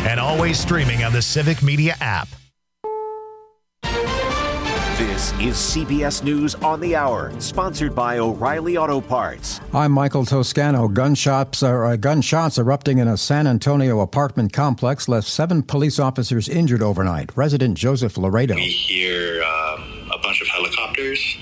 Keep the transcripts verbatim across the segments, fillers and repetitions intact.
and always streaming on the Civic Media app. This is C B S News on the Hour, sponsored by O'Reilly Auto Parts. I'm Michael Toscano. Gunshots, uh, gunshots erupting in a San Antonio apartment complex left seven police officers injured overnight. Resident Joseph Laredo. We hear um, a bunch of helicopters,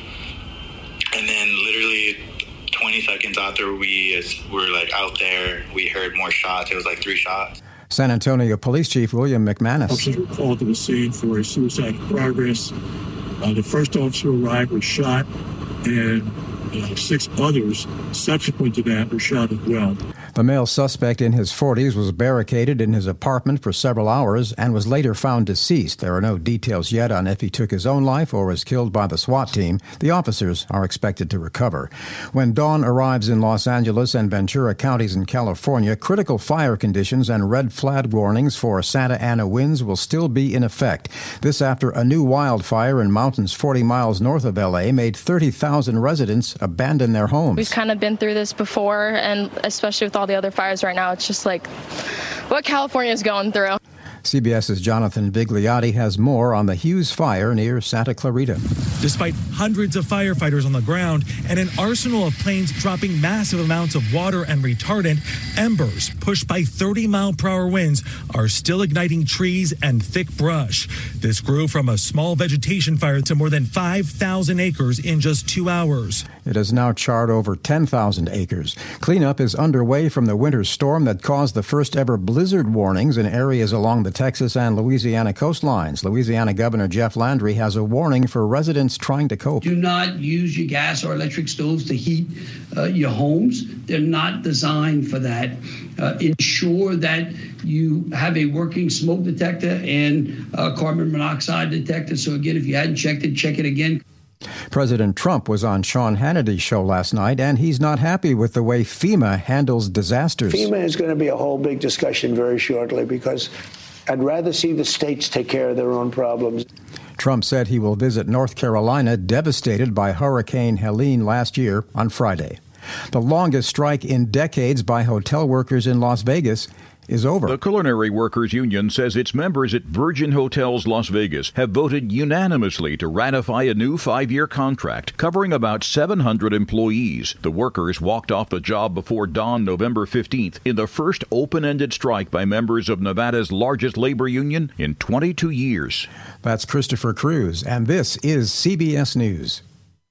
and then literally twenty seconds after we were like out there, we heard more shots. It was like three shots. San Antonio Police Chief William McManus. Officers were called to the scene for a suicide in progress. Uh, the first officer arrived was shot, and uh, six others subsequent to that were shot as well. The male suspect in his forties was barricaded in his apartment for several hours and was later found deceased. There are no details yet on if he took his own life or was killed by the SWAT team. The officers are expected to recover. When dawn arrives in Los Angeles and Ventura counties in California, critical fire conditions and red flag warnings for Santa Ana winds will still be in effect. This after a new wildfire in mountains forty miles north of L A made thirty thousand residents abandon their homes. We've kind of been through this before, and especially with all the other fires right now, it's just like what California is going through. CBS's Jonathan Vigliotti has more on the Hughes fire near Santa Clarita. Despite hundreds of firefighters on the ground and an arsenal of planes dropping massive amounts of water and retardant, embers pushed by thirty mile per hour winds are still igniting trees and thick brush. This grew from a small vegetation fire to more than five thousand acres in just two hours. It has now charred over ten thousand acres. Cleanup is underway from the winter storm that caused the first ever blizzard warnings in areas along the Texas and Louisiana coastlines. Louisiana Governor Jeff Landry has a warning for residents trying to cope. Do not use your gas or electric stoves to heat uh, your homes. They're not designed for that. Uh, ensure that you have a working smoke detector and a carbon monoxide detector. So again, if you hadn't checked it, check it again. President Trump was on Sean Hannity's show last night, and he's not happy with the way FEMA handles disasters. FEMA is going to be a whole big discussion very shortly because I'd rather see the states take care of their own problems. Trump said he will visit North Carolina, devastated by Hurricane Helene last year, on Friday. The longest strike in decades by hotel workers in Las Vegas is over. The Culinary Workers Union says its members at Virgin Hotels Las Vegas have voted unanimously to ratify a new five-year contract covering about seven hundred employees. The workers walked off the job before dawn November fifteenth in the first open-ended strike by members of Nevada's largest labor union in twenty-two years. That's Christopher Cruz, and this is C B S News.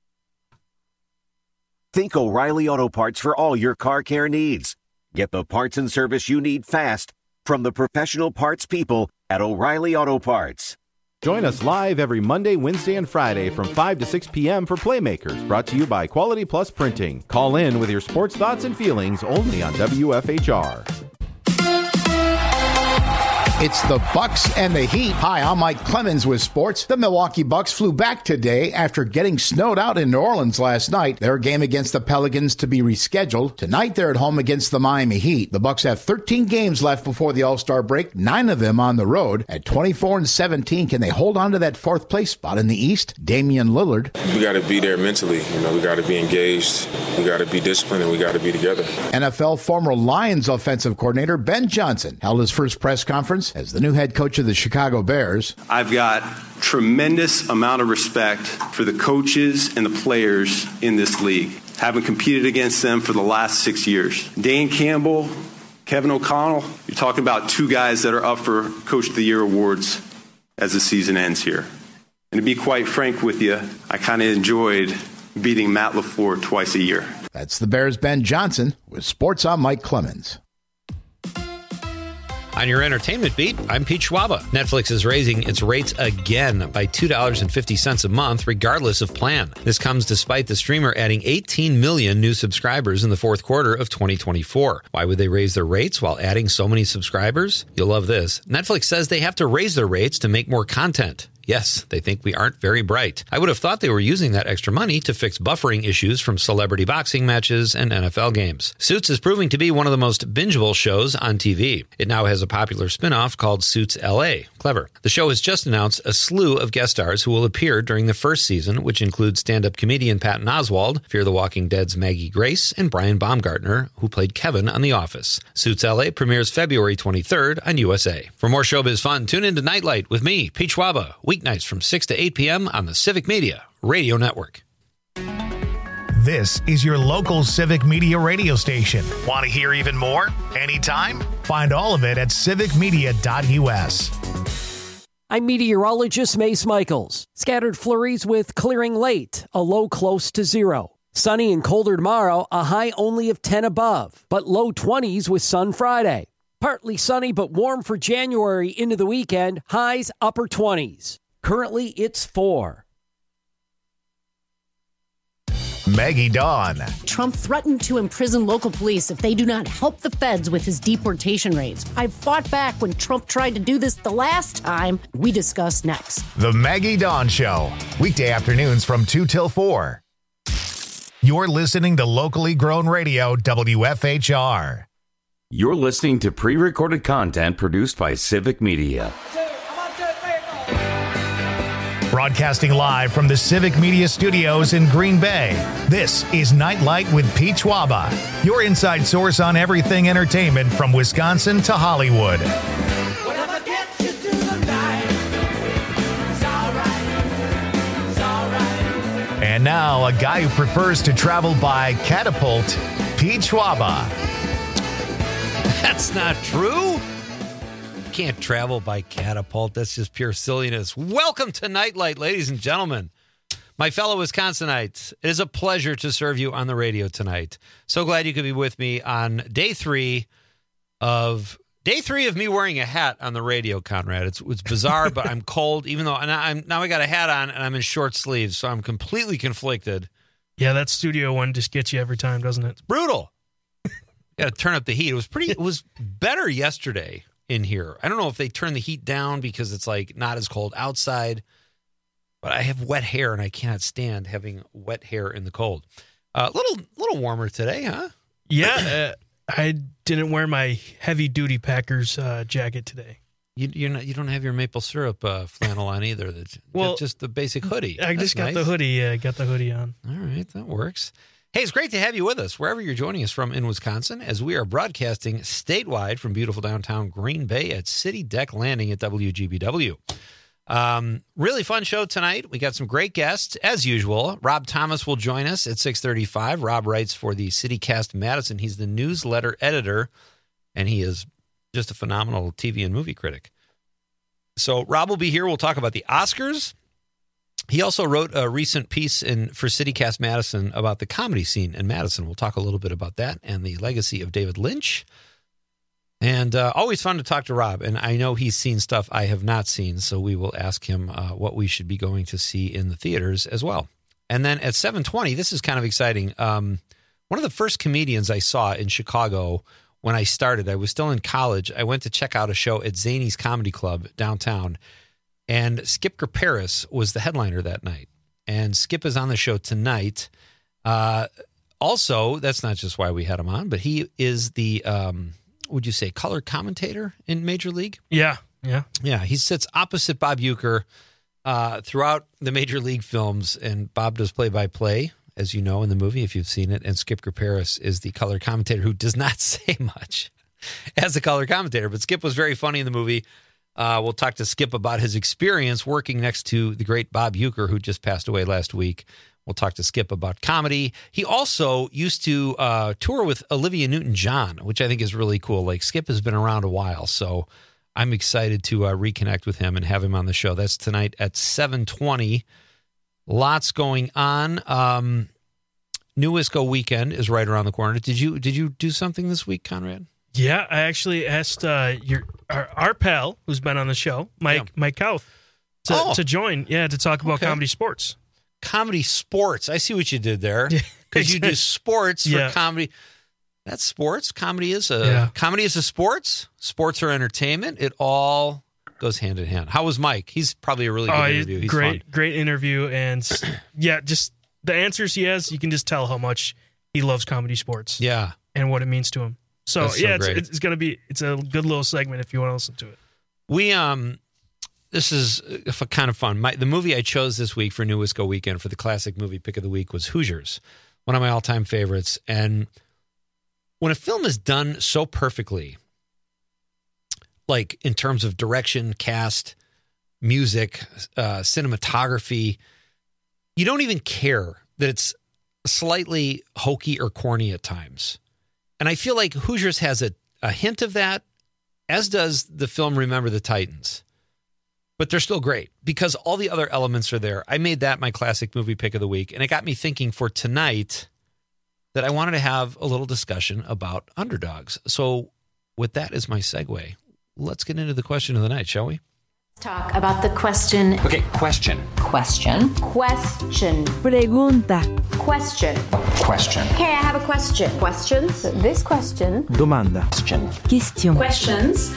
Think O'Reilly Auto Parts for all your car care needs. Get the parts and service you need fast from the professional parts people at O'Reilly Auto Parts. Join us live every Monday, Wednesday, and Friday from five to six p.m. for Playmakers, brought to you by Quality Plus Printing. Call in with your sports thoughts and feelings only on W F H R. It's the Bucks and the Heat. Hi, I'm Mike Clemens with sports. The Milwaukee Bucks flew back today after getting snowed out in New Orleans last night. Their game against the Pelicans to be rescheduled. Tonight, they're at home against the Miami Heat. The Bucks have thirteen games left before the All-Star break, nine of them on the road. At twenty-four and seventeen, can they hold on to that fourth place spot in the East? Damian Lillard. We got to be there mentally. You know, we got to be engaged. We got to be disciplined, and we got to be together. N F L former Lions offensive coordinator Ben Johnson held his first press conference as the new head coach of the Chicago Bears. I've got tremendous amount of respect for the coaches and the players in this league, having competed against them for the last six years. Dan Campbell, Kevin O'Connell, you're talking about two guys that are up for Coach of the Year awards as the season ends here. And to be quite frank with you, I kind of enjoyed beating Matt LaFleur twice a year. That's the Bears' Ben Johnson with Sports on Mike Clemens. On your entertainment beat, I'm Pete Schwaba. Netflix is raising its rates again by two dollars and fifty cents a month, regardless of plan. This comes despite the streamer adding eighteen million new subscribers in the fourth quarter of twenty twenty-four. Why would they raise their rates while adding so many subscribers? You'll love this. Netflix says they have to raise their rates to make more content. Yes, they think we aren't very bright. I would have thought they were using that extra money to fix buffering issues from celebrity boxing matches and N F L games. Suits is proving to be one of the most bingeable shows on T V. It now has a popular spin-off called Suits L A. Clever. The show has just announced a slew of guest stars who will appear during the first season, which includes stand-up comedian Patton Oswalt, Fear the Walking Dead's Maggie Grace, and Brian Baumgartner, who played Kevin on The Office. Suits L A premieres February twenty-third on U S A. For more showbiz fun, tune in to Nightlight with me, Pete Schwaba, weeknights from six to eight p.m. on the Civic Media Radio Network. This is your local Civic Media radio station. Want to hear even more? Anytime? Find all of it at civic media dot u s. I'm meteorologist Mace Michaels. Scattered flurries with clearing late, a low close to zero. Sunny and colder tomorrow, a high only of ten above, but low twenties with sun Friday. Partly sunny but warm for January into the weekend, highs upper twenties. Currently, it's four. Maggie Dawn. Trump threatened to imprison local police if they do not help the feds with his deportation raids. I fought back when Trump tried to do this the last time. We discuss next. The Maggie Dawn Show. Weekday afternoons from two till four. You're listening to locally grown radio W F H R. You're listening to pre-recorded content produced by Civic Media. Broadcasting live from the Civic Media Studios in Green Bay, this is Nightlight with Pete Schwaba, your inside source on everything entertainment from Wisconsin to Hollywood. Whatever gets you through the night, it's all right, it's all right. And now, a guy who prefers to travel by catapult, Pete Schwaba. That's not true. Can't travel by catapult. That's just pure silliness. Welcome to Nightlight, ladies and gentlemen. My fellow Wisconsinites, it is a pleasure to serve you on the radio tonight. So glad you could be with me on day three of day three of me wearing a hat on the radio, Conrad. It's it's bizarre, but I'm cold, even though and I'm now I got a hat on and I'm in short sleeves, so I'm completely conflicted. Yeah, that studio one just gets you every time, doesn't it? It's brutal. Got to turn up the heat. It was pretty. It was better yesterday in here. I don't know if they turn the heat down because it's like not as cold outside, but I have wet hair and I cannot stand having wet hair in the cold. A uh, little, little warmer today, huh? Yeah, uh, I didn't wear my heavy duty Packers uh, jacket today. You you're not, you don't have your maple syrup uh, flannel on either. Well, just the basic hoodie. I That's just got nice. the hoodie. Yeah, got the hoodie on. All right, that works. Hey, it's great to have you with us wherever you're joining us from in Wisconsin as we are broadcasting statewide from beautiful downtown Green Bay at City Deck Landing at W G B W. Um, really fun show tonight. We got some great guests as usual. Rob Thomas will join us at six thirty-five. Rob writes for the CityCast Madison. He's the newsletter editor, and he is just a phenomenal T V and movie critic. So Rob will be here. We'll talk about the Oscars. He also wrote a recent piece in for CityCast Madison about the comedy scene in Madison. We'll talk a little bit about that and the legacy of David Lynch. And uh, always fun to talk to Rob. And I know he's seen stuff I have not seen, so we will ask him uh, what we should be going to see in the theaters as well. And then at seven twenty, this is kind of exciting. Um, one of the first comedians I saw in Chicago when I started, I was still in college. I went to check out a show at Zany's Comedy Club downtown. And Skip Kerperis was the headliner that night. And Skip is on the show tonight. Uh, also, that's not just why we had him on, but he is the, um, would you say, color commentator in Major League? Yeah, yeah. Yeah, he sits opposite Bob Uecker uh, throughout the Major League films. And Bob does play-by-play, as you know, in the movie, if you've seen it. And Skip Kerperis is the color commentator who does not say much as a color commentator. But Skip was very funny in the movie. Uh, we'll talk to Skip about his experience working next to the great Bob Uecker, who just passed away last week. We'll talk to Skip about comedy. He also used to uh, tour with Olivia Newton-John, which I think is really cool. Like, Skip has been around a while, so I'm excited to uh, reconnect with him and have him on the show. That's tonight at seven twenty. Lots going on. Um, New Wisco weekend is right around the corner. Did you did you do something this week, Conrad? Yeah, I actually asked uh, your our, our pal who's been on the show, Mike yeah. Mike Kauth, to, oh. to join. Yeah, to talk about okay. comedy sports. Comedy sports. I see what you did there. Because you do sports for yeah. comedy. That's sports. Comedy is a yeah. comedy is a sports. Sports are entertainment. It all goes hand in hand. How was Mike? He's probably a really good Oh, interview. He's great, fun. great interview, and yeah, just the answers he has, you can just tell how much he loves comedy sports. Yeah, and what it means to him. So That's so yeah, it's, great. it's gonna be it's a good little segment if you want to listen to it. We um, this is uh, kind of fun. My the movie I chose this week for New Wisco Weekend for the classic movie pick of the week was Hoosiers, one of my all time favorites. And when a film is done so perfectly, like in terms of direction, cast, music, uh, cinematography, you don't even care that it's slightly hokey or corny at times. And I feel like Hoosiers has a, a hint of that, as does the film Remember the Titans. But they're still great because all the other elements are there. I made that my classic movie pick of the week, and it got me thinking for tonight that I wanted to have a little discussion about underdogs. So with that as my segue, let's get into the question of the night, shall we? Talk about the question. Okay, question. Question. Question. Pregunta. Question. Question. Hey, I have a question. Questions? This question. Domanda. Question. Question. Questions.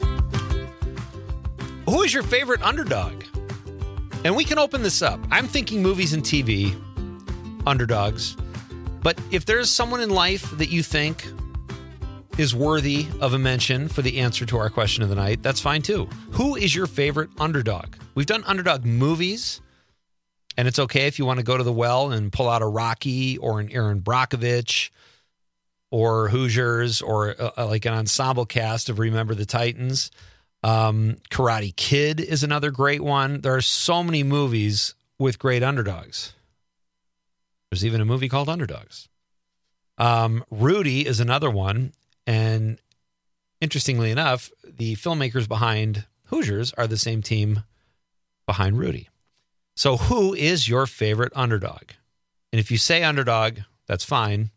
Who is your favorite underdog? And we can open this up. I'm thinking movies and T V, underdogs. But if there's someone in life that you think is worthy of a mention for the answer to our question of the night, that's fine too. Who is your favorite underdog? We've done underdog movies, and it's okay if you want to go to the well and pull out a Rocky or an Aaron Brockovich or Hoosiers or uh, like an ensemble cast of Remember the Titans. Um, Karate Kid is another great one. There are so many movies with great underdogs. There's even a movie called Underdogs. Um, Rudy is another one. And interestingly enough, the filmmakers behind Hoosiers are the same team behind Rudy. So who is your favorite underdog? And if you say underdog, that's fine.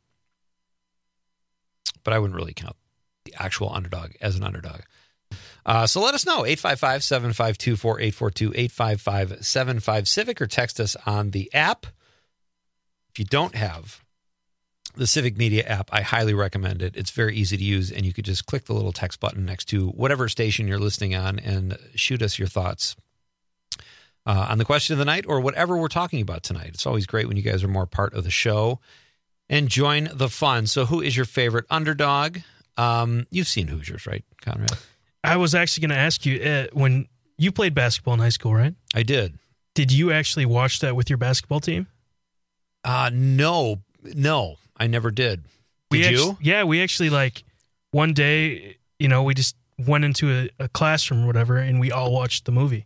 But I wouldn't really count the actual underdog as an underdog. Uh, so let us know, eight five five, seven five two, four eight four two, eight five five, seven five Civic, or text us on the app. If you don't have the Civic Media app, I highly recommend it. It's very easy to use, and you could just click the little text button next to whatever station you're listening on and shoot us your thoughts uh, on the question of the night or whatever we're talking about tonight. It's always great when you guys are more part of the show and join the fun. So who is your favorite underdog? Um, you've seen Hoosiers, right, Conrad? I was actually going to ask you, uh, when you played basketball in high school, right? I did. Did you actually watch that with your basketball team? Uh, no, no, I never did. Did we you? Actually, yeah, we actually, like, one day, you know, we just went into a, a classroom or whatever, and we all watched the movie.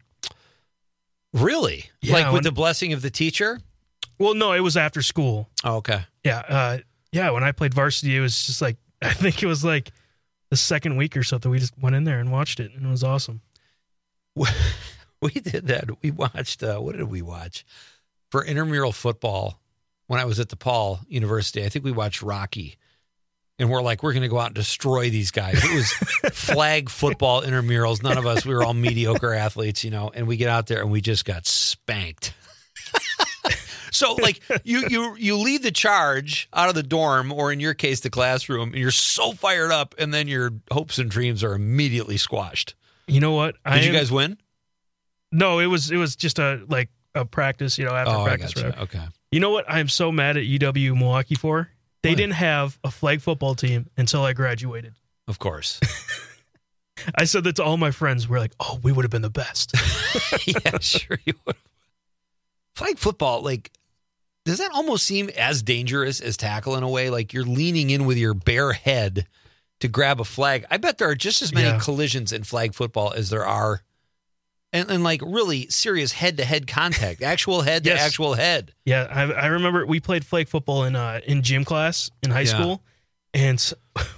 Really? Yeah, like with when, the blessing of the teacher? Well, no, it was after school. Oh, okay. Yeah, uh, yeah, when I played varsity, it was just like, I think it was like the second week or something. We just went in there and watched it, and it was awesome. We did that. We watched, uh, what did we watch? For intramural football, when I was at DePaul University, I think we watched Rocky. And we're like, we're going to go out and destroy these guys. It was flag football intramurals. None of us, we were all mediocre athletes, you know, and we get out there and we just got spanked. So, like, you you you lead the charge out of the dorm, or in your case, the classroom, and you're so fired up, and then your hopes and dreams are immediately squashed. You know what? Did I you am, guys win? No, it was it was just a like a practice, you know, after oh, practice. I gotcha. Whatever. Okay. You know what? I'm so mad at U W Milwaukee for. They What? didn't have a flag football team until I graduated. Of course. I said that to all my friends. We're like, oh, we would have been the best. Yeah, sure you would. Flag football, like, does that almost seem as dangerous as tackle in a way? Like you're leaning in with your bare head to grab a flag. I bet there are just as many Yeah. collisions in flag football as there are, and, and like really serious head-to-head contact, actual head Yes. to actual head. Yeah, I, I remember we played flag football in uh, in gym class in high Yeah. school, and s-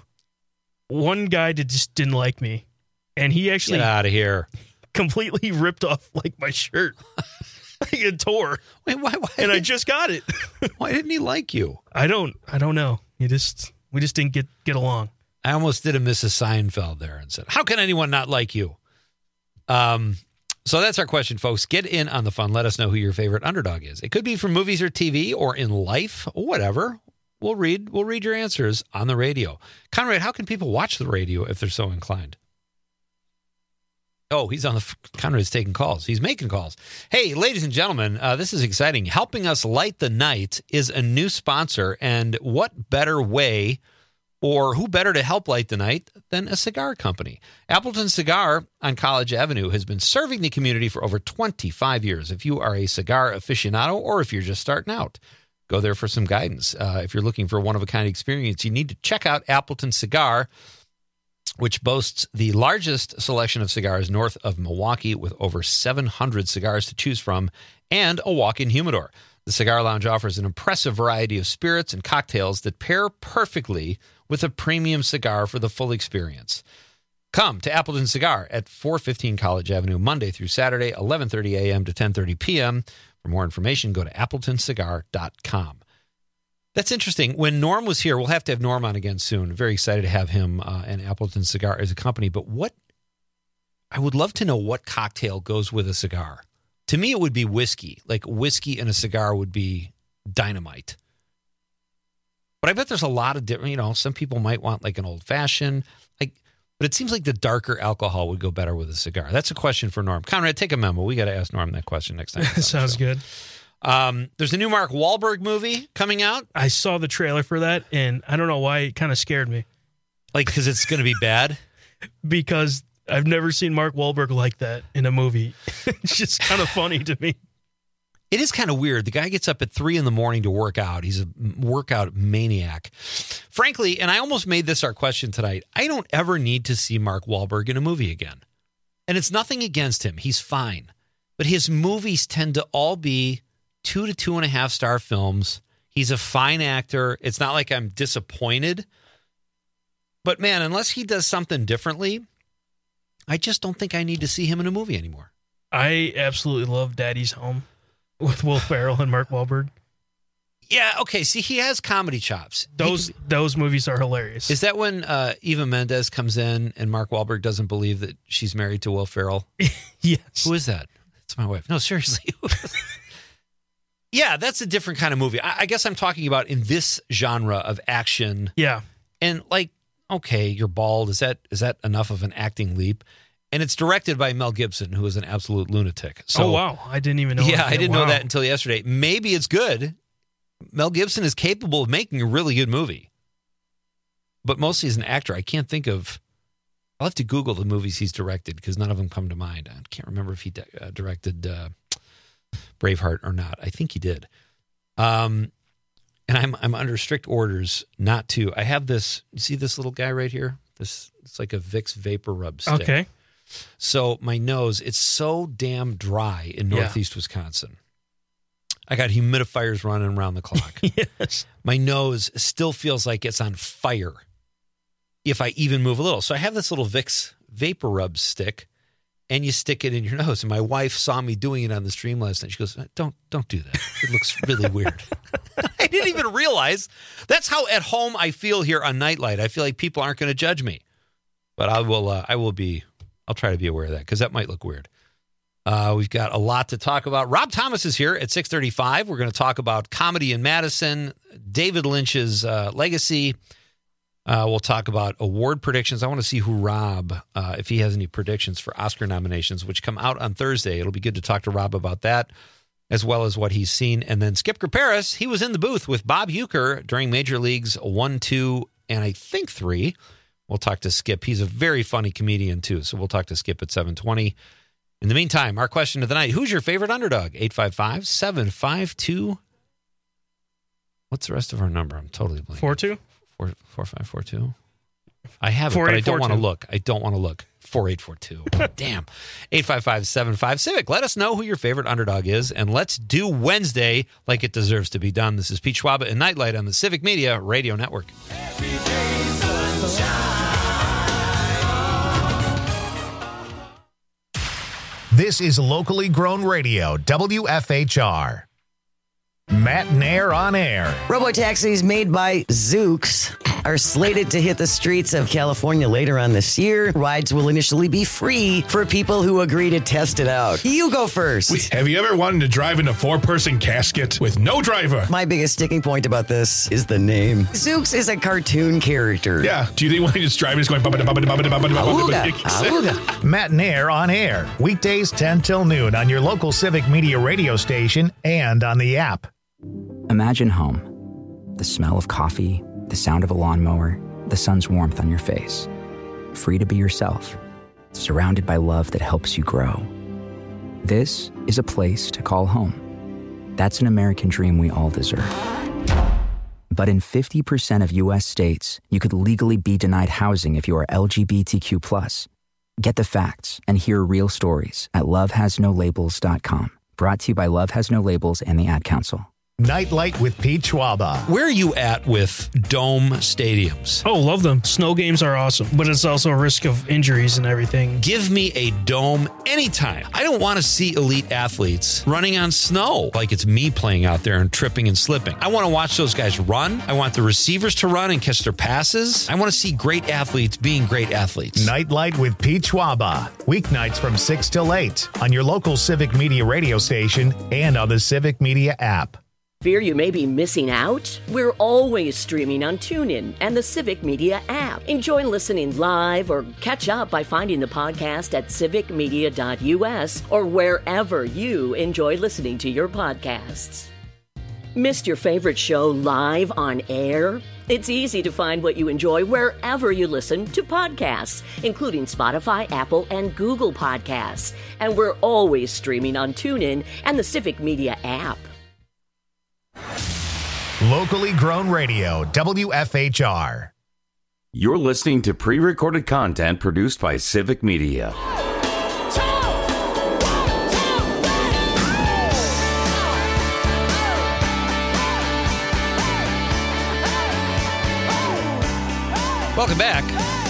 one guy did, just didn't like me, and he actually Get out of here. completely ripped off like my shirt. It tore. Wait, why? Why, and I did, just got it. why didn't he like you? I don't. I don't know. You just we just didn't get get along. I almost did a Missus Seinfeld there and said, how can anyone not like you? Um, so that's our question, folks. Get in on the fun. Let us know who your favorite underdog is. It could be from movies or T V or in life, whatever. We'll read, we'll read your answers on the radio. Conrad, how can people watch the radio if they're so inclined? Oh, he's on the Conrad's taking calls. He's making calls. Hey, ladies and gentlemen, uh, this is exciting. Helping us light the night is a new sponsor, and what better way or who better to help light the night than a cigar company? Appleton Cigar on College Avenue has been serving the community for over twenty-five years. If you are a cigar aficionado or if you're just starting out, go there for some guidance. Uh, if you're looking for a one-of-a-kind experience, you need to check out Appleton Cigar, which boasts the largest selection of cigars north of Milwaukee with over seven hundred cigars to choose from and a walk-in humidor. The Cigar Lounge offers an impressive variety of spirits and cocktails that pair perfectly with a premium cigar for the full experience. Come to Appleton Cigar at four fifteen College Avenue, Monday through Saturday, eleven thirty a.m. to ten thirty p.m. For more information, go to appleton cigar dot com. That's interesting. When Norm was here, we'll have to have Norm on again soon. Very excited to have him uh, and Appleton Cigar as a company. But what I would love to know what cocktail goes with a cigar. To me, it would be whiskey. Like whiskey and a cigar would be dynamite. But I bet there's a lot of different, you know, some people might want like an old fashioned, like, but it seems like the darker alcohol would go better with a cigar. That's a question for Norm. Conrad, take a memo. We got to ask Norm that question next time. Sounds good. Um, there's a new Mark Wahlberg movie coming out. I saw the trailer for that, and I don't know why it kind of scared me. Like, because it's going to be bad? Because I've never seen Mark Wahlberg like that in a movie. It's just kind of funny to me. It is kind of weird. The guy gets up at three in the morning to work out. He's a workout maniac. Frankly, and I almost made this our question tonight, I don't ever need to see Mark Wahlberg in a movie again. And it's nothing against him. He's fine. But his movies tend to all be two to two and a half star films. He's a fine actor. It's not like I'm disappointed. But man, unless he does something differently, I just don't think I need to see him in a movie anymore. I absolutely love Daddy's Home with Will Ferrell and Mark Wahlberg. Yeah, okay. See, he has comedy chops. Those he, those movies are hilarious. Is that when uh, Eva Mendes comes in and Mark Wahlberg doesn't believe that she's married to Will Ferrell? Yes. Who is that? It's my wife. No, seriously. Yeah, that's a different kind of movie. I, I guess I'm talking about in this genre of action. Yeah. And like, okay, you're bald. Is that is that enough of an acting leap? And it's directed by Mel Gibson, who is an absolute lunatic. So, oh, wow. I didn't even know Yeah, that. I didn't wow. know that until yesterday. Maybe it's good. Mel Gibson is capable of making a really good movie. But mostly as an actor, I can't think of... I'll have to Google the movies he's directed because none of them come to mind. I can't remember if he di- uh, directed uh, Braveheart or not. I think he did. Um, and I'm I'm under strict orders not to. I have this... You see this little guy right here? This It's like a Vicks Vapor Rub stick. Okay. So my nose, it's so damn dry in northeast yeah. Wisconsin. I got humidifiers running around the clock. Yes. My nose still feels like it's on fire if I even move a little. So I have this little Vicks Vapor Rub stick, and you stick it in your nose. And my wife saw me doing it on the stream last night. She goes, don't, don't do that. It looks really weird. I didn't even realize. That's how at home I feel here on Nightlight. I feel like people aren't going to judge me. But I will, uh, I will be... I'll try to be aware of that because that might look weird. Uh, we've got a lot to talk about. Rob Thomas is here at six thirty-five. We're going to talk about comedy in Madison, David Lynch's uh, legacy. Uh, we'll talk about award predictions. I want to see who Rob, uh, if he has any predictions for Oscar nominations, which come out on Thursday. It'll be good to talk to Rob about that, as well as what he's seen. And then Skip Graperis, he was in the booth with Bob Uecker during Major Leagues one, two, and I think three. We'll talk to Skip. He's a very funny comedian, too, so we'll talk to Skip at seven twenty. In the meantime, our question of the night, who's your favorite underdog? eight five five, seven five two. What's the rest of our number? I'm totally blanking. four two? four four five four two. I have it, but I don't want to look. I don't want to look. four eight four two. Damn. eight five five, seven five Civic. Let us know who your favorite underdog is, and let's do Wednesday like it deserves to be done. This is Pete Schwaba and Nightlight on the Civic Media Radio Network. Every day sunshine. This is locally grown radio, W F H R. Matt Nair on air. Robotaxis made by Zooks. are slated to hit the streets of California later on this year. Rides will initially be free for people who agree to test it out. You go first. Wait, have you ever wanted to drive in a four-person casket with no driver? My biggest sticking point about this is the name. Zooks is a cartoon character. Yeah. Do you think when he just driving is going... Awooga. Awooga. Matt and Air on air. Weekdays ten till noon on your local Civic Media radio station and on the app. Imagine home. The smell of coffee, the sound of a lawnmower, the sun's warmth on your face. Free to be yourself. Surrounded by love that helps you grow. This is a place to call home. That's an American dream we all deserve. But in fifty percent of U S states, you could legally be denied housing if you are L G B T Q plus. Get the facts and hear real stories at love has no labels dot com. Brought to you by Love Has No Labels and the Ad Council. Nightlight with Pete Schwaba. Where are you at with dome stadiums? Oh, love them. Snow games are awesome, but it's also a risk of injuries and everything. Give me a dome anytime. I don't want to see elite athletes running on snow like it's me playing out there and tripping and slipping. I want to watch those guys run. I want the receivers to run and catch their passes. I want to see great athletes being great athletes. Nightlight with Pete Schwaba. Weeknights from six till eight on your local Civic Media radio station and on the Civic Media app. Fear you may be missing out? We're always streaming on TuneIn and the Civic Media app. Enjoy listening live or catch up by finding the podcast at civic media dot u s or wherever you enjoy listening to your podcasts. Missed your favorite show live on air? It's easy to find what you enjoy wherever you listen to podcasts, including Spotify, Apple, and Google Podcasts. And we're always streaming on TuneIn and the Civic Media app. Locally grown radio, W F H R. You're listening to pre-recorded content produced by Civic Media. Welcome back.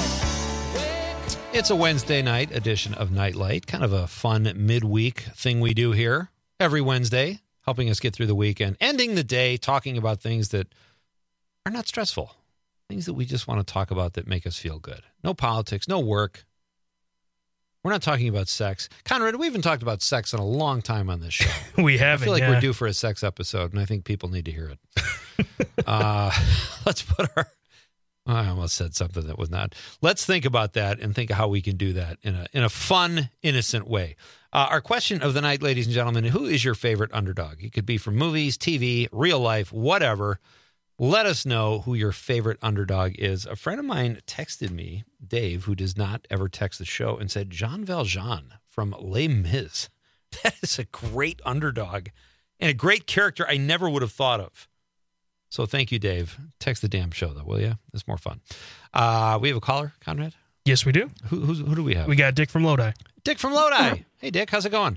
It's a Wednesday night edition of Nightlight, kind of a fun midweek thing we do here every Wednesday, helping us get through the weekend, ending the day talking about things that are not stressful, things that we just want to talk about that make us feel good. No politics, no work. We're not talking about sex. Conrad, we haven't talked about sex in a long time on this show. We haven't, I feel like yeah. we're due for a sex episode, and I think people need to hear it. uh, let's put our... I almost said something that was not. Let's think about that and think of how we can do that in a in a fun, innocent way. Uh, our question of the night, ladies and gentlemen, who is your favorite underdog? It could be from movies, T V, real life, whatever. Let us know who your favorite underdog is. A friend of mine texted me, Dave, who does not ever text the show, and said, Jean Valjean from Les Mis. That is a great underdog and a great character I never would have thought of. So thank you, Dave. Text the damn show, though, will you? It's more fun. Uh, we have a caller, Conrad? Yes, we do. Who, who's, who do we have? We got Dick from Lodi. Dick from Lodi. Hey, Dick, how's it going?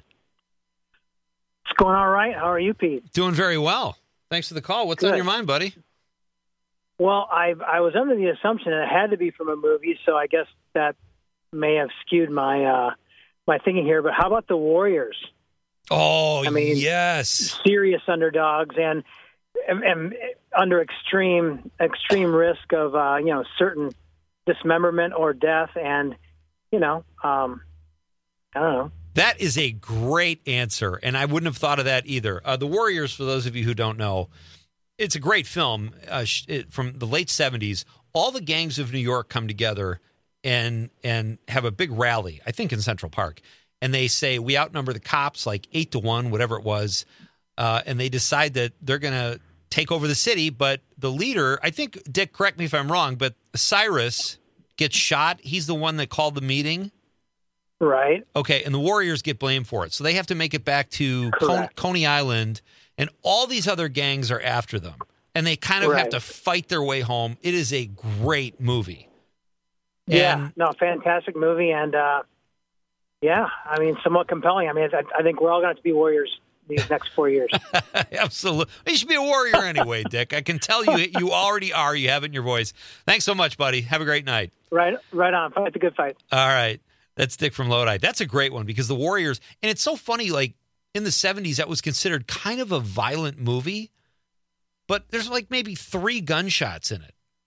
It's going all right. How are you, Pete? Doing very well. Thanks for the call. What's Good. on your mind, buddy? Well, I I was under the assumption that it had to be from a movie, so I guess that may have skewed my uh, my thinking here. But how about the Warriors? Oh, I mean, yes. Serious underdogs and, and, and under extreme extreme risk of uh, you know certain dismemberment or death, and you know um, I don't know. That is a great answer, and I wouldn't have thought of that either. Uh, the Warriors, for those of you who don't know, it's a great film uh, it, from the late seventies. All the gangs of New York come together and and have a big rally, I think in Central Park, and they say, we outnumber the cops like eight to one, whatever it was, uh, and they decide that they're going to take over the city, but the leader, I think, Dick, correct me if I'm wrong, but Cyrus gets shot. He's the one that called the meeting. Right. Okay, and the Warriors get blamed for it. So they have to make it back to Con- Coney Island, and all these other gangs are after them. And they kind of Right. have to fight their way home. It is a great movie. Yeah, And- no, fantastic movie, and uh, yeah, I mean, somewhat compelling. I mean, I, I think we're all going to have to be Warriors these next four years. Absolutely. You should be a Warrior anyway, Dick. I can tell you you already are. You have it in your voice. Thanks so much, buddy. Have a great night. Right, right on. Fight the good fight. All right. That's Dick from Lodi. That's a great one because the Warriors, and it's so funny, like in the seventies, that was considered kind of a violent movie, but there's like maybe three gunshots in it.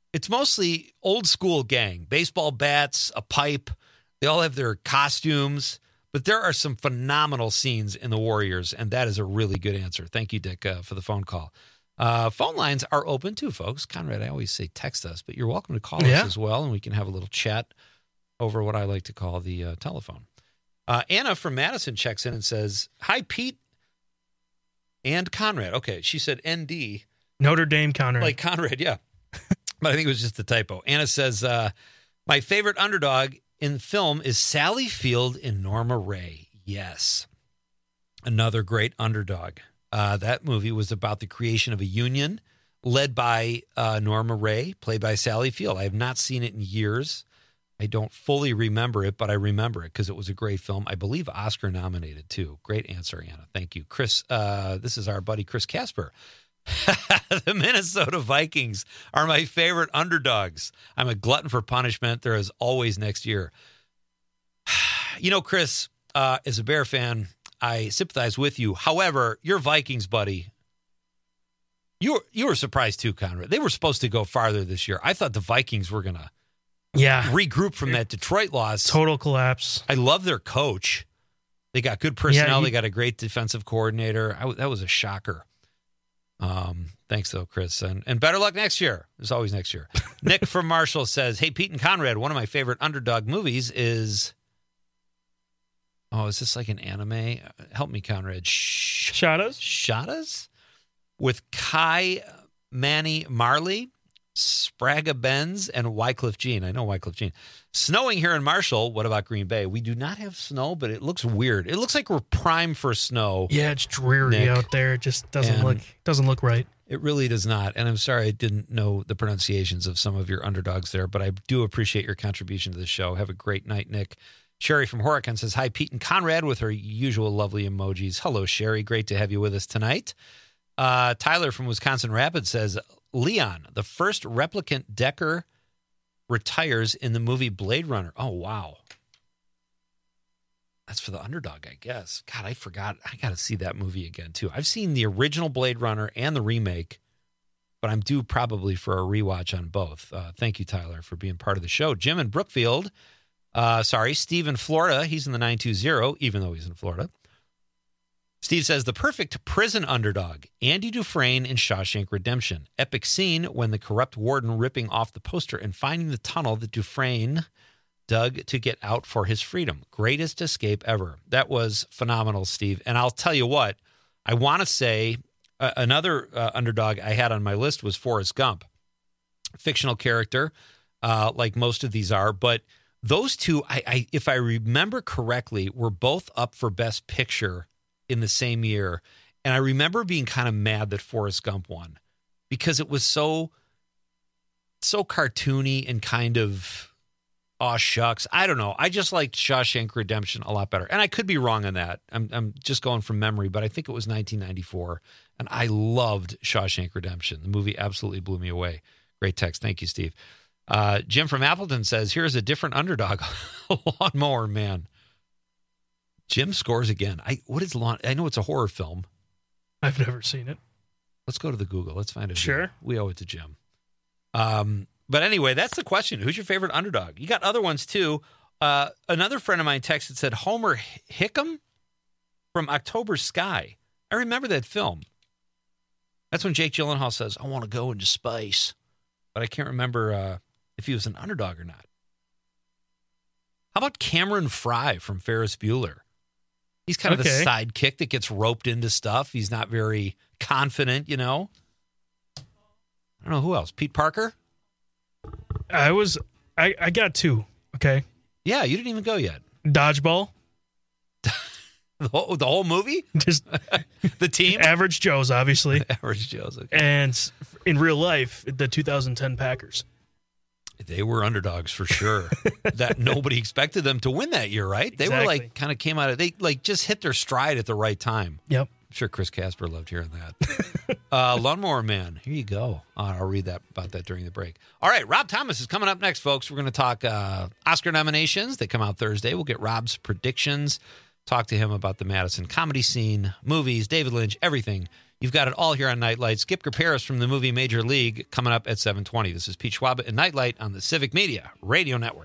It's mostly old school gang, baseball bats, a pipe. They all have their costumes, but there are some phenomenal scenes in The Warriors, and that is a really good answer. Thank you, Dick, uh, for the phone call. Uh, phone lines are open too, folks. Conrad, I always say text us, but you're welcome to call Yeah. us as well, and we can have a little chat over what I like to call the uh, telephone. Uh, Anna from Madison checks in and says, "Hi, Pete and Conrad." Okay, she said N D. Notre Dame Conrad. Like Conrad, yeah. But I think it was just a typo. Anna says, uh, my favorite underdog in the film is Sally Field in Norma Ray. Yes. Another great underdog. Uh, that movie was about the creation of a union led by uh, Norma Ray, played by Sally Field. I have not seen it in years. I don't fully remember it, but I remember it because it was a great film. I believe Oscar nominated too. Great answer, Anna. Thank you. Chris, uh, this is our buddy Chris Casper. The Minnesota Vikings are my favorite underdogs. I'm a glutton for punishment. There is always next year. You know, Chris, uh, as a Bear fan, I sympathize with you. However, your Vikings, buddy, you were, you were surprised too, Conrad. They were supposed to go farther this year. I thought the Vikings were going to yeah. regroup from that Detroit loss. Total collapse. I love their coach. They got good personnel. Yeah, you- they got a great defensive coordinator. I, that was a shocker. Um, thanks though, Chris, and and better luck next year. There's always next year. Nick from Marshall says, "Hey, Pete and Conrad, one of my favorite underdog movies is oh, is this like an anime? Help me, Conrad. Sh- Shadows, Shadows, with Kai Manny Marley, Sprague Benz, and Wycliffe Jean. I know Wycliffe Jean. Snowing here in Marshall. What about Green Bay? We do not have snow, but it looks weird. It looks like we're primed for snow. Yeah, it's dreary Nick. out there. It just doesn't And look doesn't look right. It really does not. And I'm sorry I didn't know the pronunciations of some of your underdogs there, but I do appreciate your contribution to the show. Have a great night, Nick. Sherry from Horicon says, "Hi, Pete and Conrad," with her usual lovely emojis. Hello, Sherry. Great to have you with us tonight. Uh, Tyler from Wisconsin Rapids says, "Leon, the first replicant Decker retires in the movie Blade Runner." Oh, wow. That's for the underdog, I guess. God, I forgot. I got to see that movie again, too. I've seen the original Blade Runner and the remake, but I'm due probably for a rewatch on both. Uh, thank you, Tyler, for being part of the show. Jim in Brookfield. Uh, sorry, Steve in Florida. He's in the nine two zero, even though he's in Florida. Steve says, the perfect prison underdog, Andy Dufresne in Shawshank Redemption. Epic scene when the corrupt warden ripping off the poster and finding the tunnel that Dufresne dug to get out for his freedom. Greatest escape ever. That was phenomenal, Steve. And I'll tell you what, I want to say uh, another uh, underdog I had on my list was Forrest Gump. Fictional character, uh, like most of these are, but those two, I, I if I remember correctly, were both up for Best Picture in the same year. And I remember being kind of mad that Forrest Gump won because it was so, so cartoony and kind of, aw shucks. I don't know. I just liked Shawshank Redemption a lot better. And I could be wrong on that. I'm, I'm just going from memory, but I think it was nineteen ninety-four. And I loved Shawshank Redemption. The movie absolutely blew me away. Great text. Thank you, Steve. Uh, Jim from Appleton says, here's a different underdog. Lawnmower Man. Jim scores again. I what is lawn? I know it's a horror film. I've never seen it. Let's go to the Google. Let's find it. Sure. We owe it to Jim. Um, but anyway, that's the question. Who's your favorite underdog? You got other ones too. Uh, another friend of mine texted, said Homer Hickam from October Sky. I remember that film. That's when Jake Gyllenhaal says, "I want to go into space," but I can't remember uh, if he was an underdog or not. How about Cameron Fry from Ferris Bueller? He's kind of Okay. the sidekick that gets roped into stuff. He's not very confident, you know. I don't know who else. Pete Parker? I was I, I got two. Okay. Yeah, you didn't even go yet. Dodgeball. The whole, the whole movie? Just the team? Average Joe's, obviously. Average Joe's. Okay. And in real life, the two thousand ten Packers. They were underdogs for sure. That nobody expected them to win that year, right? They were Exactly. like kind of came out of they like just hit their stride at the right time. Yep. I'm sure Chris Casper loved hearing that. uh, Lawnmower Man. Here you go. Uh, I'll read that about that during the break. All right, Rob Thomas is coming up next, folks. We're going to talk uh, Oscar nominations. They come out Thursday. We'll get Rob's predictions. Talk to him about the Madison comedy scene, movies, David Lynch, everything. You've got it all here on Nightlight. Skip Paris from the movie Major League coming up at seven twenty. This is Pete Schwab and Nightlight on the Civic Media Radio Network.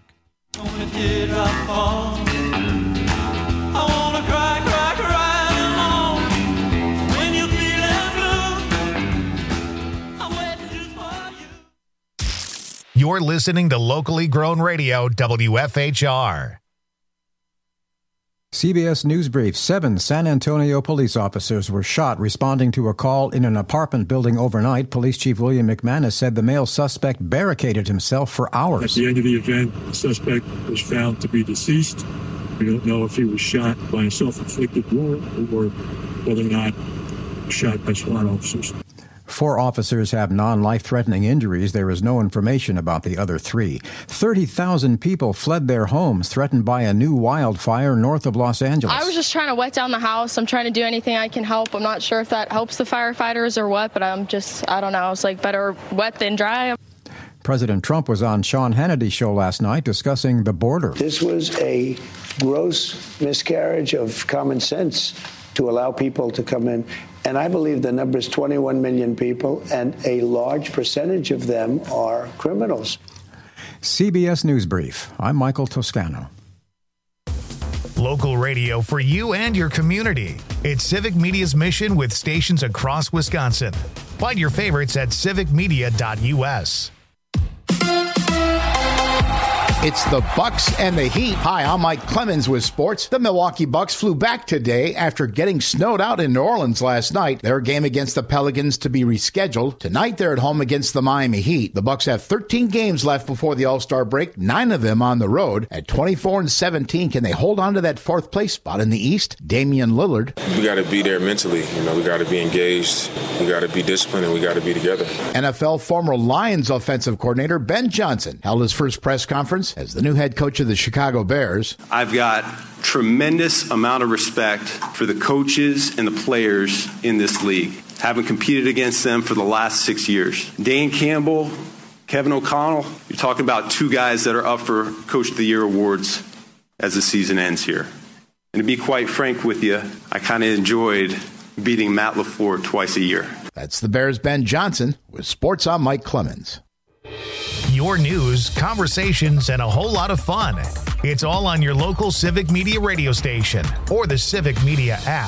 You're listening to locally grown radio, W F H R. C B S News Brief. Seven San Antonio police officers were shot responding to a call in an apartment building overnight. Police Chief William McManus said the male suspect barricaded himself for hours. At the end of the event, the suspect was found to be deceased. We don't know if he was shot by a self-inflicted wound or whether or not shot by SWAT officers. Four officers have non-life-threatening injuries. There is no information about the other three. thirty thousand people fled their homes, threatened by a new wildfire north of Los Angeles. I was just trying to wet down the house. I'm trying to do anything I can help. I'm not sure if that helps the firefighters or what, but I'm just, I don't know. It's like better wet than dry. President Trump was on Sean Hannity's show last night discussing the border. This was a gross miscarriage of common sense to allow people to come in. And I believe the number is twenty-one million people, and a large percentage of them are criminals. C B S News Brief. I'm Michael Toscano. Local radio for you and your community. It's Civic Media's mission with stations across Wisconsin. Find your favorites at civic media dot U S. It's the Bucks and the Heat. Hi, I'm Mike Clemens with sports. The Milwaukee Bucks flew back today after getting snowed out in New Orleans last night. Their game against the Pelicans to be rescheduled. Tonight, they're at home against the Miami Heat. The Bucks have thirteen games left before the All-Star break, nine of them on the road. At twenty-four and seventeen, can they hold on to that fourth place spot in the East? Damian Lillard. We got to be there mentally. You know, we got to be engaged. We got to be disciplined, and we got to be together. N F L former Lions offensive coordinator Ben Johnson held his first press conference as the new head coach of the Chicago Bears. I've got tremendous amount of respect for the coaches and the players in this league. Having competed against them for the last six years. Dan Campbell, Kevin O'Connell, you're talking about two guys that are up for Coach of the Year awards as the season ends here. And to be quite frank with you, I kind of enjoyed beating Matt LaFleur twice a year. That's the Bears' Ben Johnson with Sports on Mike Clemens. Your news, conversations, and a whole lot of fun. It's all on your local Civic Media radio station or the Civic Media app.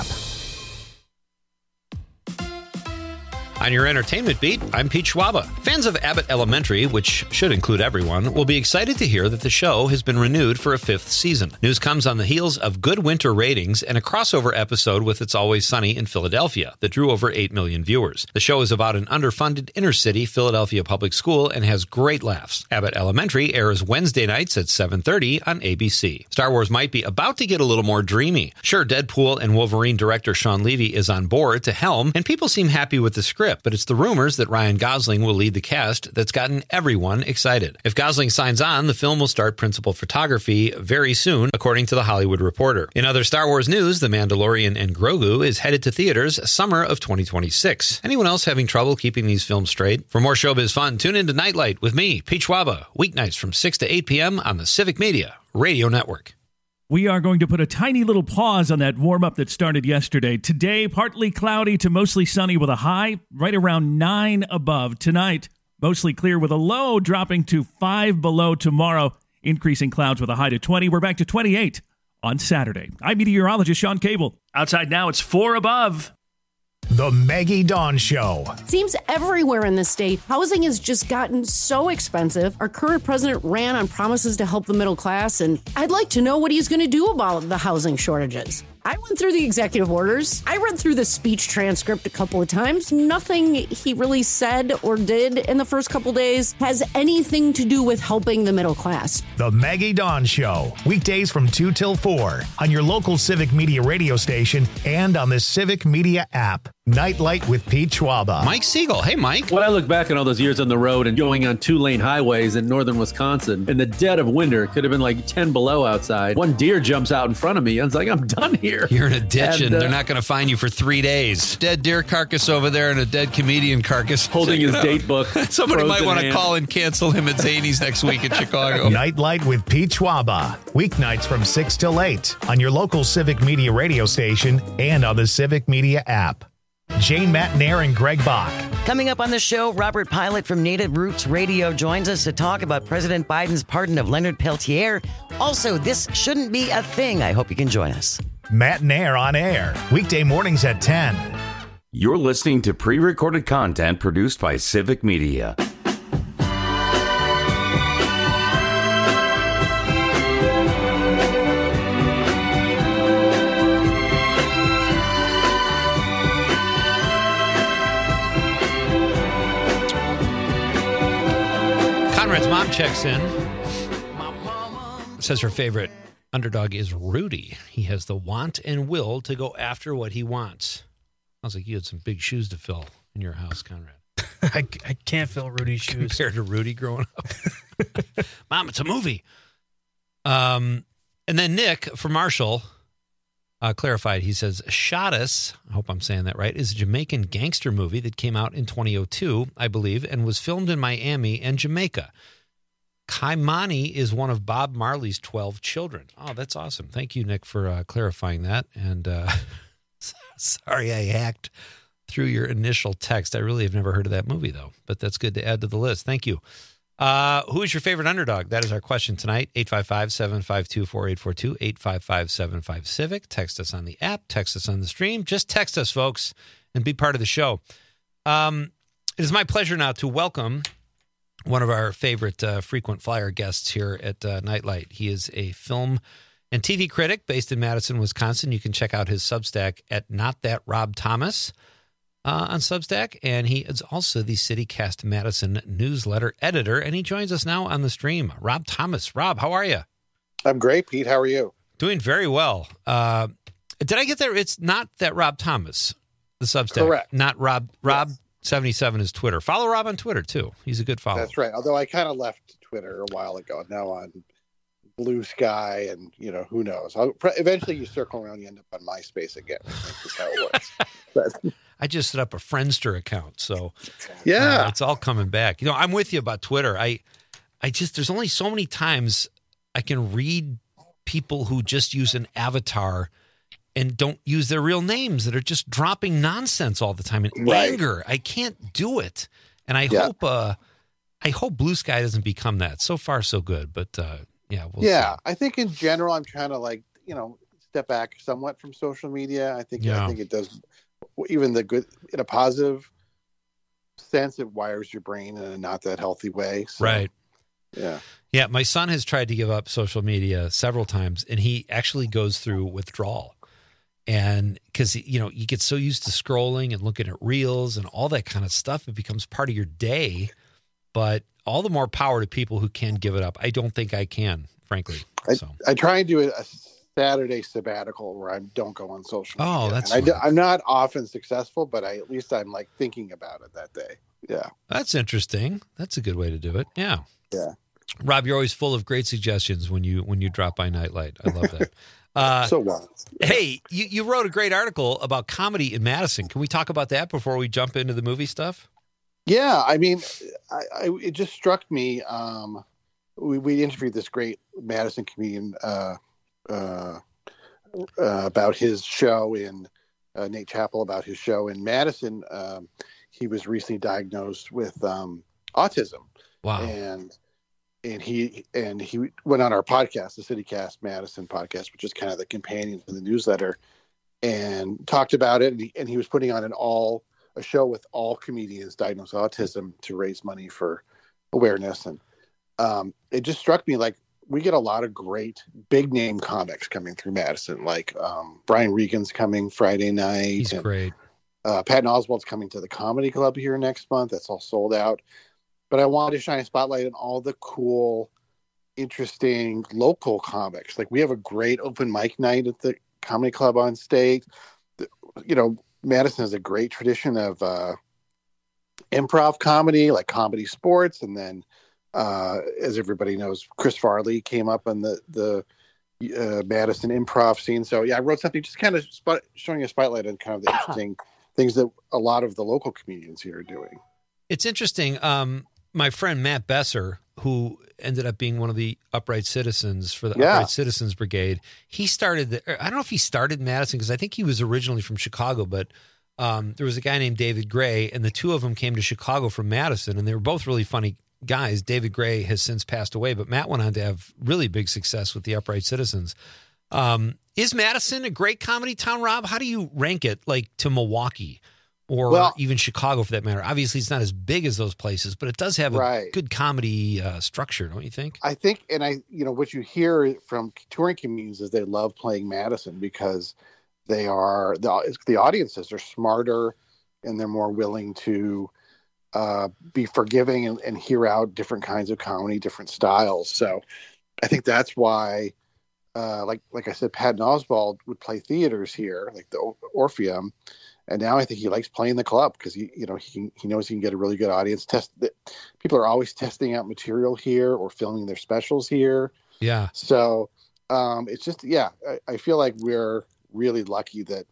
On your entertainment beat, I'm Pete Schwaba. Fans of Abbott Elementary, which should include everyone, will be excited to hear that the show has been renewed for a fifth season. News comes on the heels of good winter ratings and a crossover episode with It's Always Sunny in Philadelphia that drew over eight million viewers. The show is about an underfunded inner-city Philadelphia public school and has great laughs. Abbott Elementary airs Wednesday nights at seven thirty on A B C. Star Wars might be about to get a little more dreamy. Sure, Deadpool and Wolverine director Sean Levy is on board to helm, and people seem happy with the script. But it's the rumors that Ryan Gosling will lead the cast that's gotten everyone excited. If Gosling signs on, the film will start principal photography very soon, according to The Hollywood Reporter. In other Star Wars news, The Mandalorian and Grogu is headed to theaters summer of twenty twenty-six. Anyone else having trouble keeping these films straight? For more showbiz fun, tune into Nightlight with me, Pete Schwaba, weeknights from six to eight p.m. on the Civic Media Radio Network. We are going to put a tiny little pause on that warm-up that started yesterday. Today, partly cloudy to mostly sunny with a high right around nine above. Tonight, mostly clear with a low dropping to five below tomorrow. Increasing clouds with a high to twenty. We're back to twenty-eight on Saturday. I'm meteorologist Sean Cable. Outside now, it's four above. The Maggie Dawn Show. Seems everywhere in the state, housing has just gotten so expensive. Our current president ran on promises to help the middle class, and I'd like to know what he's going to do about the housing shortages. I went through the executive orders. I read through the speech transcript a couple of times. Nothing he really said or did in the first couple days has anything to do with helping the middle class. The Maggie Dawn Show. Weekdays from two till four on your local Civic Media radio station and on the Civic Media app. Nightlight with Pete Schwaba. Mike Siegel. Hey, Mike. When I look back on all those years on the road and going on two-lane highways in northern Wisconsin, in the dead of winter, it could have been like ten below outside. One deer jumps out in front of me. I was like, I'm done here. You're in a ditch, and, and uh, they're not going to find you for three days. Dead deer carcass over there and a dead comedian carcass. Holding his date book. Somebody might want to call and cancel him at Zany's next week in Chicago. Nightlight with Pete Schwaba. Weeknights from six till eight on your local Civic Media radio station and on the Civic Media app. Jane Matnair and Greg Bach. Coming up on the show, Robert Pilot from Native Roots Radio joins us to talk about President Biden's pardon of Leonard Peltier. Also, this shouldn't be a thing. I hope you can join us. Matnair on air, weekday mornings at ten. You're listening to pre-recorded content produced by Civic Media. Conrad's mom checks in. Says her favorite underdog is Rudy. He has the want and will to go after what he wants. Sounds like you had some big shoes to fill in your house, Conrad. I, I can't fill Rudy's shoes. Compared to Rudy growing up. Mom, it's a movie. Um, and then Nick from Marshall uh, clarified. He says, Shottas, I hope I'm saying that right, is a Jamaican gangster movie that came out in twenty oh two, I believe, and was filmed in Miami and Jamaica. Kaimani is one of Bob Marley's twelve children. Oh, that's awesome. Thank you, Nick, for uh, clarifying that. And uh, sorry I hacked through your initial text. I really have never heard of that movie, though. But that's good to add to the list. Thank you. Uh, who is your favorite underdog? That is our question tonight. eight five five, seven five two, four eight four two, eight five five, seven five, CIVIC. Text us on the app. Text us on the stream. Just text us, folks, and be part of the show. Um, it is my pleasure now to welcome one of our favorite uh, frequent flyer guests here at uh, Nightlight. He is a film and T V critic based in Madison, Wisconsin. You can check out his Substack at Not That Rob Thomas uh, on Substack. And he is also the CityCast Madison newsletter editor. And he joins us now on the stream. Rob Thomas. Rob, how are you? I'm great, Pete. How are you? Doing very well. Uh, did I get there? It's Not That Rob Thomas, the Substack. Correct. Not Rob. Rob. Yes. seventy-seven is Twitter. Follow Rob on Twitter, too. He's a good follow. That's right. Although I kind of left Twitter a while ago. Now on Blue Sky and, you know, who knows. I'll, eventually you circle around, you end up on MySpace again. I think is how it works. But, I just set up a Friendster account, so yeah, uh, it's all coming back. You know, I'm with you about Twitter. I, I just, there's only so many times I can read people who just use an avatar and don't use their real names that are just dropping nonsense all the time in Right. anger. I can't do it. And I Yeah. hope uh, I hope Blue Sky doesn't become that. So far, so good. But uh, yeah, we'll yeah, see. I think in general, I'm trying to like, you know, step back somewhat from social media. I think, Yeah. I think it does even the good in a positive sense, it wires your brain in a not that healthy way. So, Right. Yeah. Yeah, my son has tried to give up social media several times, and he actually goes through withdrawal. And because, you know, you get so used to scrolling and looking at reels and all that kind of stuff, it becomes part of your day. But all the more power to people who can give it up. I don't think I can, frankly. I, So. I try and do a, a Saturday sabbatical where I don't go on social media. Oh, that's And I do, smart. I'm not often successful, but I at least I'm like thinking about it that day. Yeah. That's interesting. That's a good way to do it. Yeah. Yeah. Rob, you're always full of great suggestions when you when you drop by Nightlight. I love that. Uh, so well. Hey, you, you wrote a great article about comedy in Madison. Can we talk about that before we jump into the movie stuff? Yeah, I mean, I, I, it just struck me. Um, we, we interviewed this great Madison comedian uh, uh, uh, about his show in uh, Nate Chappell about his show in Madison. Um, he was recently diagnosed with um, autism. Wow. And and he and he went on our podcast, the CityCast Madison podcast, which is kind of the companion to the newsletter, and talked about it. And he, and he was putting on an all a show with all comedians diagnosed with autism to raise money for awareness. And um, it just struck me like we get a lot of great big name comics coming through Madison. Like um, Brian Regan's coming Friday night. He's and, great. Uh, Patton Oswalt's coming to the Comedy Club here next month. That's all sold out. But I wanted to shine a spotlight on all the cool, interesting local comics. Like we have a great open mic night at the Comedy Club on state. The, you know, Madison has a great tradition of uh, improv comedy, like Comedy Sports. And then, uh, as everybody knows, Chris Farley came up on the, the uh, Madison improv scene. So, yeah, I wrote something just kind of spot, showing a spotlight on kind of the interesting things that a lot of the local comedians here are doing. It's interesting. Um, my friend Matt Besser, who ended up being one of the Upright Citizens for the Yeah. Upright Citizens Brigade, he started, the, I don't know if he started in Madison because I think he was originally from Chicago, but Um, there was a guy named David Gray, and the two of them came to Chicago from Madison, and they were both really funny guys. David Gray has since passed away, but Matt went on to have really big success with the Upright Citizens. Um, is Madison a great comedy town, Rob? How do you rank it, like, to Milwaukee or well, even Chicago for that matter? Obviously, it's not as big as those places, but it does have a right. good comedy uh, structure, don't you think? I think, and I, you know, what you hear from touring comedians is they love playing Madison because they are, the, the audiences are smarter and they're more willing to uh, be forgiving and, and hear out different kinds of comedy, different styles. So I think that's why, uh, like like I said, Patton Oswalt would play theaters here, like the Orpheum, and now I think he likes playing the club because he, you know, he he knows he can get a really good audience. Test people are always testing out material here or filming their specials here. Yeah. So um, it's just yeah, I, I feel like we're really lucky that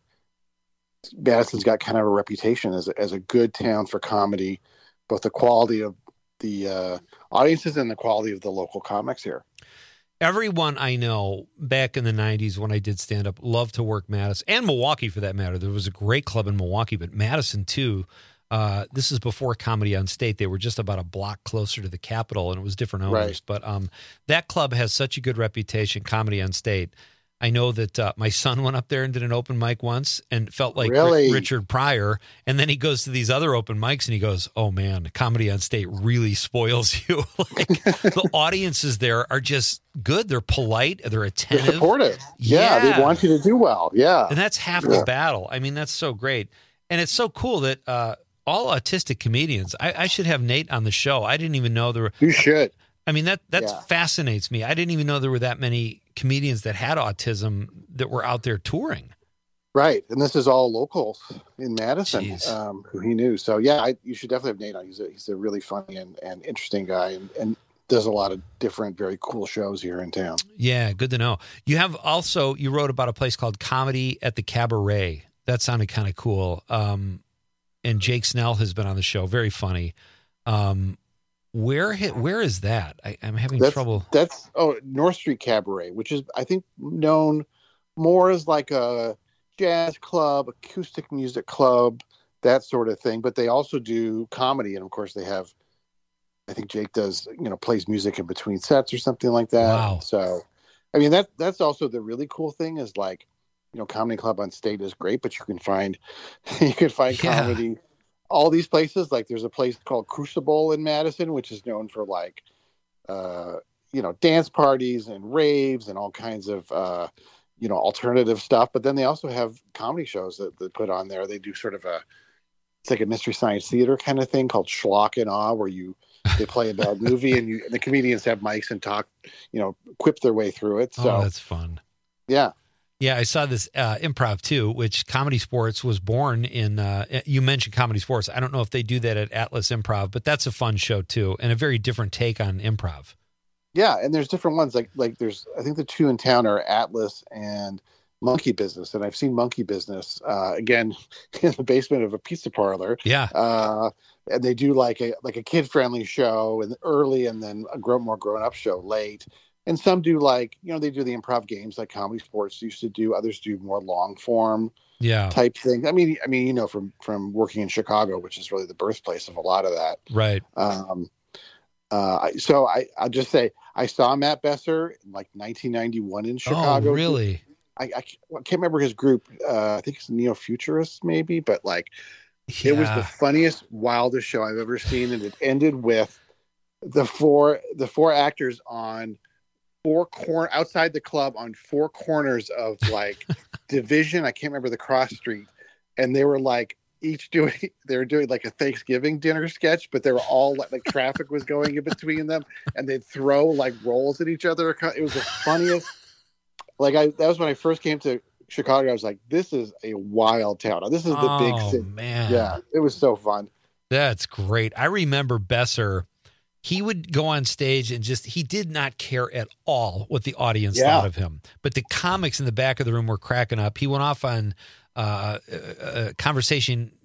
Madison's got kind of a reputation as a, as a good town for comedy, both the quality of the uh, audiences and the quality of the local comics here. Everyone I know back in the nineties when I did stand-up loved to work Madison, and Milwaukee for that matter. There was a great club in Milwaukee, but Madison too. Uh, this is before Comedy on State. They were just about a block closer to the Capitol, and it was different owners. Right. But um, that club has such a good reputation, Comedy on State. I know that uh, my son went up there and did an open mic once and felt like really? R- Richard Pryor. And then he goes to these other open mics and he goes, oh, man, Comedy on State really spoils you. Like, the audiences there are just good. They're polite. They're attentive. They're supportive. Yeah, yeah. They want you to do well. Yeah. And that's half yeah. the battle. I mean, that's so great. And it's so cool that uh, all autistic comedians, I, I should have Nate on the show. I didn't even know there were. You should. I mean, that that yeah. fascinates me. I didn't even know there were that many comedians that had autism that were out there touring. Right. And this is all locals in Madison um, who he knew. So, yeah, I, you should definitely have Nate on. He's a, he's a really funny and, and interesting guy and, and does a lot of different, very cool shows here in town. Yeah, good to know. You have also, you wrote about a place called Comedy at the Cabaret. That sounded kind of cool. Um, and Jake Snell has been on the show. Very funny. Um Where where is that? I, I'm having that's, trouble. That's oh North Street Cabaret, which is I think known more as like a jazz club, acoustic music club, that sort of thing. But they also do comedy, and of course they have. I think Jake does, you know, plays music in between sets or something like that. Wow. So, I mean that that's also the really cool thing is like, you know, Comedy Club on State is great, but you can find you can find yeah. comedy. All these places, like there's a place called Crucible in Madison, which is known for like, uh, you know, dance parties and raves and all kinds of, uh, you know, alternative stuff. But then they also have comedy shows that they put on there. They do sort of a, it's like a Mystery Science Theater kind of thing called Schlock and Awe, where you, they play a bad movie and you, and the comedians have mics and talk, you know, quip their way through it. So oh, that's fun. Yeah. Yeah, I saw this uh, improv too, which Comedy Sports was born in. Uh, you mentioned Comedy Sports. I don't know if they do that at Atlas Improv, but that's a fun show too, and a very different take on improv. Yeah, and there's different ones. Like like there's, I think the two in town are Atlas and Monkey Business, and I've seen Monkey Business uh, again in the basement of a pizza parlor. Yeah, uh, and they do like a like a kid friendly show and early, and then a grown more grown up show late. And some do like, you know, they do the improv games like Comedy Sports used to do. Others do more long form yeah. type things. I mean, I mean, you know, from, from working in Chicago, which is really the birthplace of a lot of that. Right. Um, uh, so I, I'll just say, I saw Matt Besser in like nineteen ninety-one in Chicago. Oh, really? I, I can't remember his group. Uh, I think it's Neo Futurists maybe, but like yeah. it was the funniest, wildest show I've ever seen. And it ended with the four, the four actors on four corner outside the club on four corners of like Division. I can't remember the cross street. And they were like each doing, they were doing like a Thanksgiving dinner sketch, but they were all like, like traffic was going in between them and they'd throw like rolls at each other. It was the funniest. Like I, that was when I first came to Chicago. I was like, this is a wild town. This is the oh, big city. Man. Yeah. It was so fun. That's great. I remember Besser. He would go on stage and just, he did not care at all what the audience yeah. thought of him. But the comics in the back of the room were cracking up. He went off on uh, a, a conversation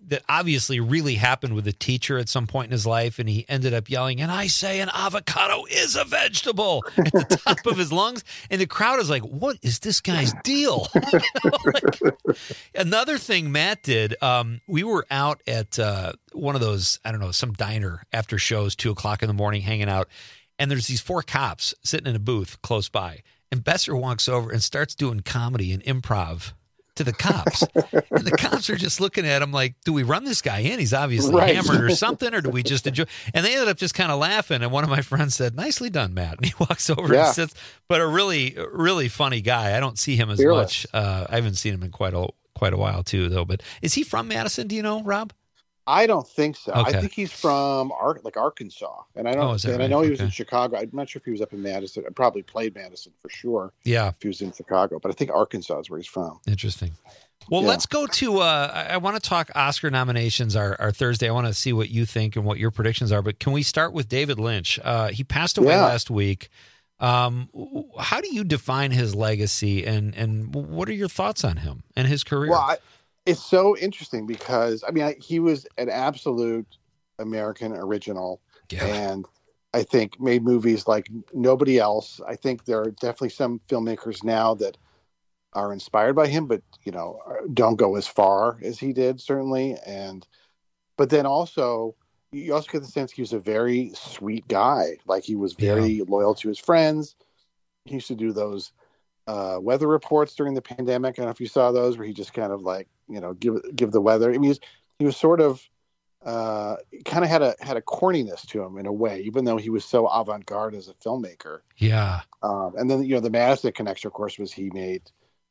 that obviously really happened with a teacher at some point in his life, and he ended up yelling, "And I say an avocado is a vegetable," at the top of his lungs, and the crowd is like, "What is this guy's deal?" You know, like, another thing Matt did, um, we were out at uh, one of those, I don't know, some diner after shows, two o'clock in the morning, hanging out, and there's these four cops sitting in a booth close by, and Besser walks over and starts doing comedy and improv to the cops. And the cops are just looking at him like, do we run this guy in? He's obviously Right. hammered or something, or do we just enjoy? And they ended up just kind of laughing. And one of my friends said, "Nicely done, Matt." And he walks over Yeah. and sits, but a really, really funny guy. I don't see him as Fearless. much. Uh, I haven't seen him in quite a quite a while too, though. But is he from Madison? Do you know, Rob? I don't think so. Okay. I think he's from Ar- like Arkansas, and I don't. Oh, is that and I right? know he was in Okay. Chicago. I'm not sure if he was up in Madison. I probably played Madison for sure. Yeah. If he was in Chicago, but I think Arkansas is where he's from. Interesting. Well, Yeah. let's go to, uh, I, I want to talk Oscar nominations are, are Thursday. I want to see what you think and what your predictions are, but can we start with David Lynch? Uh, he passed away Yeah. last week. Um, w- how do you define his legacy, and, and what are your thoughts on him and his career? Well, I, it's so interesting because I mean I, he was an absolute American original, Yeah. and I think made movies like nobody else. I think there are definitely some filmmakers now that are inspired by him, but you know don't go as far as he did, certainly. And but then also you also get the sense he was a very sweet guy. Like he was very loyal to his friends. He used to do those uh, weather reports during the pandemic. I don't know if you saw those, where he just kind of like you know give give the weather. I mean, he was, he was sort of uh, kind of had a had a corniness to him in a way, even though he was so avant garde as a filmmaker. Yeah. Um, and then you know the Madison connection, of course, was he made.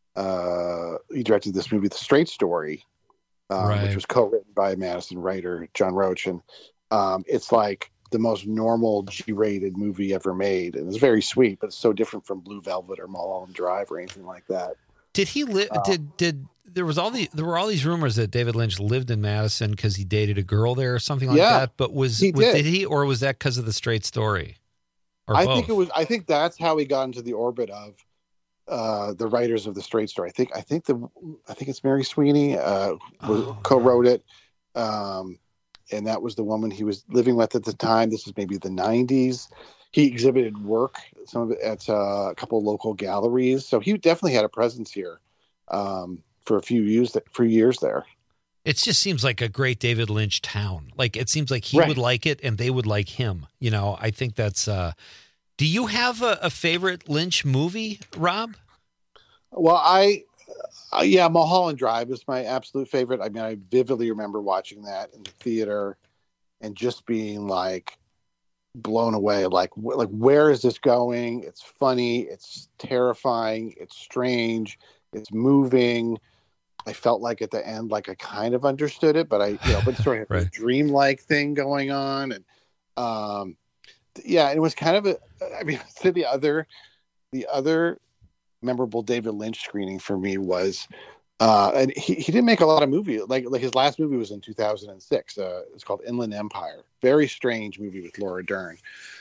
Uh, he directed this movie, The Straight Story, um, Right. which was co-written by Madison writer John Roach, and um, it's like the most normal G-rated movie ever made, and it's very sweet, but it's so different from Blue Velvet or Mulholland Drive or anything like that. Did he live? Um, did did there was all the there were all these rumors that David Lynch lived in Madison because he dated a girl there or something like Yeah, that? But was, he was did. did he, or was that because of The Straight Story? Or I both? think it was. I think that's how he got into the orbit of uh, the writers of The Straight Story. I think. I think the. I think it's Mary Sweeney uh, was, Oh, co-wrote it, um, and that was the woman he was living with at the time. This is maybe the nineties. He exhibited work, some of it at uh, a couple of local galleries, so he definitely had a presence here um, for a few years. For years there. It just seems like a great David Lynch town. Like it seems like he Right. would like it and they would like him. You know, I think that's. Uh, do you have a, a favorite Lynch movie, Rob? Well, I, uh, yeah, Mulholland Drive is my absolute favorite. I mean, I vividly remember watching that in the theater and just being like blown away. Like, wh- like where is this going? It's funny. It's terrifying. It's strange. It's moving. I felt like at the end, like I kind of understood it, but I, you know, but sort of had Right. this dreamlike thing going on, and um, yeah, it was kind of a. I mean, to the other, the other memorable David Lynch screening for me was, uh, and he, he didn't make a lot of movies. Like like his last movie was in two thousand six. Uh, it's called Inland Empire. Very strange movie with Laura Dern,